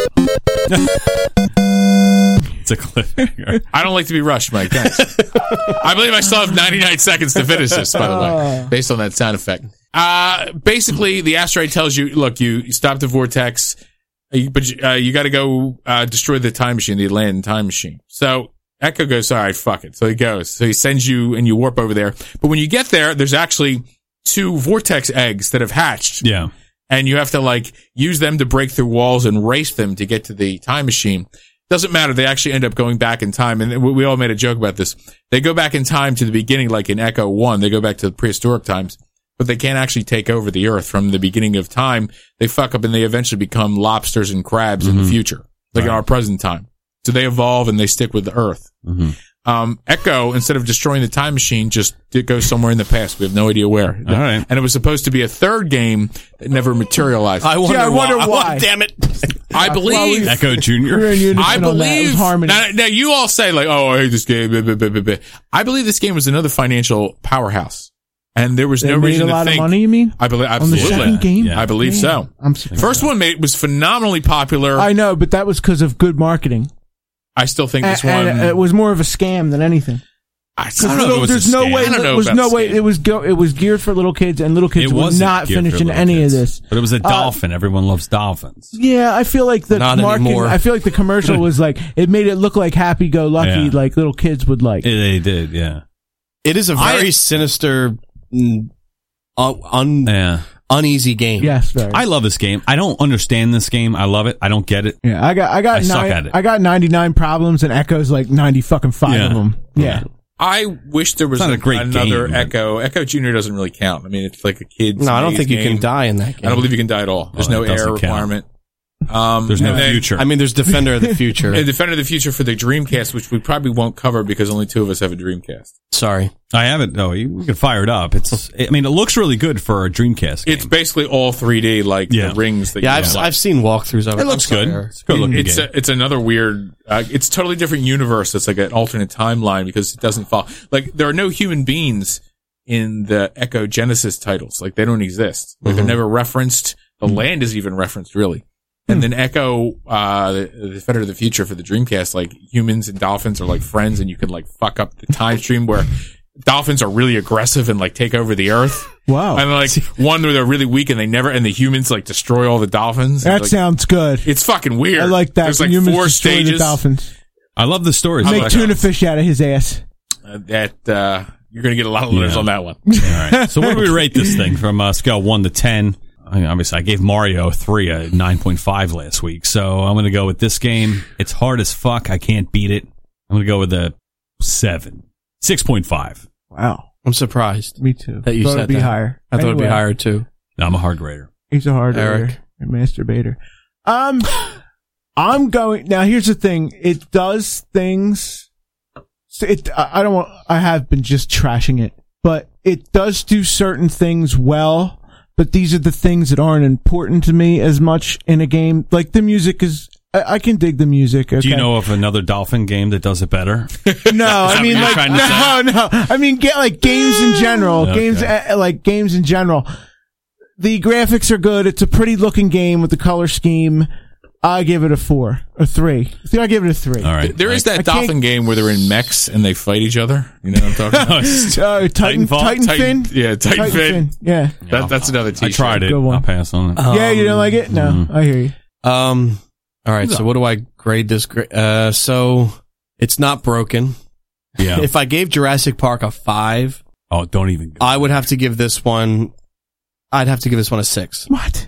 It's a cliffhanger. I don't like to be rushed, Mike. Thanks. I believe I still have 99 seconds to finish this, by the way, based on that sound effect. Basically, the asteroid tells you, look, you stop the vortex, but you got to go destroy the time machine, the Atlantic time machine. So Echo goes, all right, fuck it. So he goes. So he sends you and you warp over there. But when you get there, there's actually 2 vortex eggs that have hatched. Yeah. And you have to like use them to break through walls and race them to get to the time machine. Doesn't matter. They actually end up going back in time. And we all made a joke about this. They go back in time to the beginning, like in Echo 1. They go back to the prehistoric times, but they can't actually take over the earth from the beginning of time. They fuck up and they eventually become lobsters and crabs in the future, like in our present time. So they evolve and they stick with the earth. Echo, instead of destroying the time machine, just did go somewhere in the past. We have no idea where. All right. And it was supposed to be a third game that never materialized. I wonder, I wonder why. Damn it. I believe. Echo Jr. We're in unison I on that. It was believe. harmony. Now you all say like, "Oh, I hate this game." Blah, blah, blah, blah, blah. I believe this game was another financial powerhouse, and there was They no made reason a lot to think. of money, you mean? I believe On the absolutely. second game? Yeah. I believe so. I'm surprised. First one was phenomenally popular. I know, but that was because of good marketing. I still think this And one. it was more of a scam than anything. I don't know if it was There's a no scam. way. I don't know There was about no the way. scam. It was geared for little kids, and little kids It were wasn't not geared for finishing little any kids. of this. But it was a dolphin. Everyone loves dolphins. Yeah, I feel like the Not marketing. anymore. I feel like the commercial was like it made it look like happy-go-lucky, Yeah. like little kids would like. They did, yeah. It is a very sinister, Yeah. uneasy game. Yes, very. I love this game. I don't understand this game. I love it. I don't get it. Yeah, I got suck at it. I got 99 problems, and Echo's like 90 fucking 5 Yeah. of them. Yeah. I wish there was It's not a great another game, but- Echo. Echo Junior doesn't really count. I mean, it's like a kid's. No, I don't maze think you game. can die in that game. I don't believe you can die at all. There's no it doesn't air count. requirement. There's no and then- future. I mean, there's Defender of the Future. And Defender of the Future for the Dreamcast, which we probably won't cover because only 2 of us have a Dreamcast. Sorry. I haven't. No, you can fire it up. I mean, it looks really good for a Dreamcast game. It's basically all 3D, like Yeah. the rings that Yeah, you have. I've seen walkthroughs of it. It looks I'm sorry, good. Eric. It's a good looking game. It's another weird. It's a totally different universe. It's like an alternate timeline because it doesn't follow. Like there are no human beings in the Echo Genesis titles. Like they don't exist. Like they're never referenced. The land is even referenced, really. And then Echo, the Defender of the Future for the Dreamcast, like humans and dolphins are like friends, and you can like fuck up the time stream where dolphins are really aggressive and like take over the earth. Wow. And like one where they're really weak and the humans like destroy all the dolphins. That Like, sounds good. it's fucking weird. I like that. There's like Humans 4 destroy the stages dolphins. I love the stories. Make like tuna that. fish out of his ass. That you're gonna get a lot of letters Yeah. on that one. All right. So what do we rate this thing from scale 1 to 10? I mean, obviously, I gave Mario 3 a 9.5 last week, so I'm going to go with this game. It's hard as fuck. I can't beat it. I'm going to go with a 7. 6.5. Wow. I'm surprised. Me too. That you Thought said it'd be that. higher. I thought it'd be Anyway, higher too. No, I'm a hard grader. He's a hard Eric. reader, a masturbator. I'm going now. Here's the thing. It does things. I have been just trashing it, but it does do certain things well. But these are the things that aren't important to me as much in a game. Like the music is. I can dig the music. Okay? Do you know of another dolphin game that does it better? No, I mean, what you're like, trying to no. I mean, get like games in general. Okay. Games in general. The graphics are good. It's a pretty looking game with the color scheme. I give it a 4 or 3. I give it a 3. All right. There is I that can't- dolphin game where they're in mechs and they fight each other. You know what I'm talking about? Titan Fin. Yeah, Titan Fin. Yeah. That's another I t-shirt. tried it. Good one. I'll pass on it. Yeah, you don't like it? No, I hear you. All right. So what do I grade this? So it's not broken. Yeah. If I gave Jurassic Park a 5, Oh, don't even. I would have to give this one. I'd have to give this one a 6. What?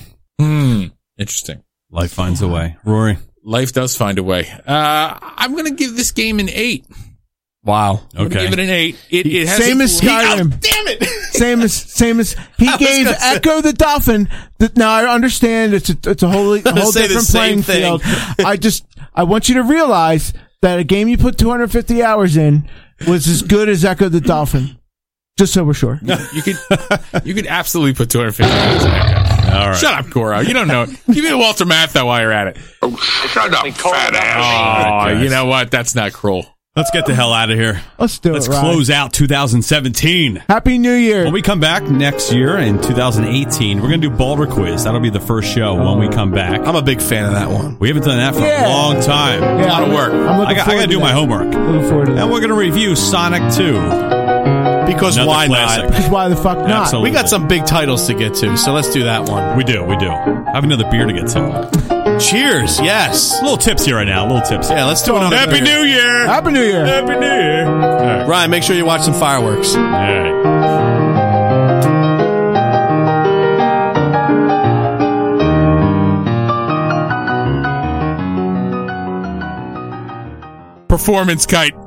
Interesting. Life finds a way. Rory. Life does find a way. I'm going to give this game an 8. Wow. I'm gonna give it an 8. It has Same as Skyrim. Damn it. Same as he gave gonna say- Echo the Dolphin. Now I understand it's a whole say the different same playing thing. field. I want you to realize that a game you put 250 hours in was as good as Echo the Dolphin. Just so we're sure. You could absolutely put 250 hours in that. All right. Shut up, Goro. You don't know. Give me the Walter Matthau while you're at it. Shut up, fat ass. Oh, you know what? That's not cruel. Let's get the hell out of here. Let's do Let's it. Ryan. close out 2017. Happy New Year. When we come back next year in 2018, we're going to do Boulder Quiz. That'll be the first show when we come back. I'm a big fan of that one. We haven't done that for Yeah. a long time. Yeah, a lot of work. I'm I got to do my homework. Looking forward to that. And we're going to review Sonic 2. Because Another why classic. not? Because why the fuck not? Absolutely. We got some big titles to get to, so let's do that one. We do. I have another beer to get to. Cheers. Yes. A little tipsy right now. A little tipsy. Yeah, let's do another. Happy beer. New Year! Happy New Year. Happy New Year! All right. Ryan, make sure you watch some fireworks. All right. Performance kite.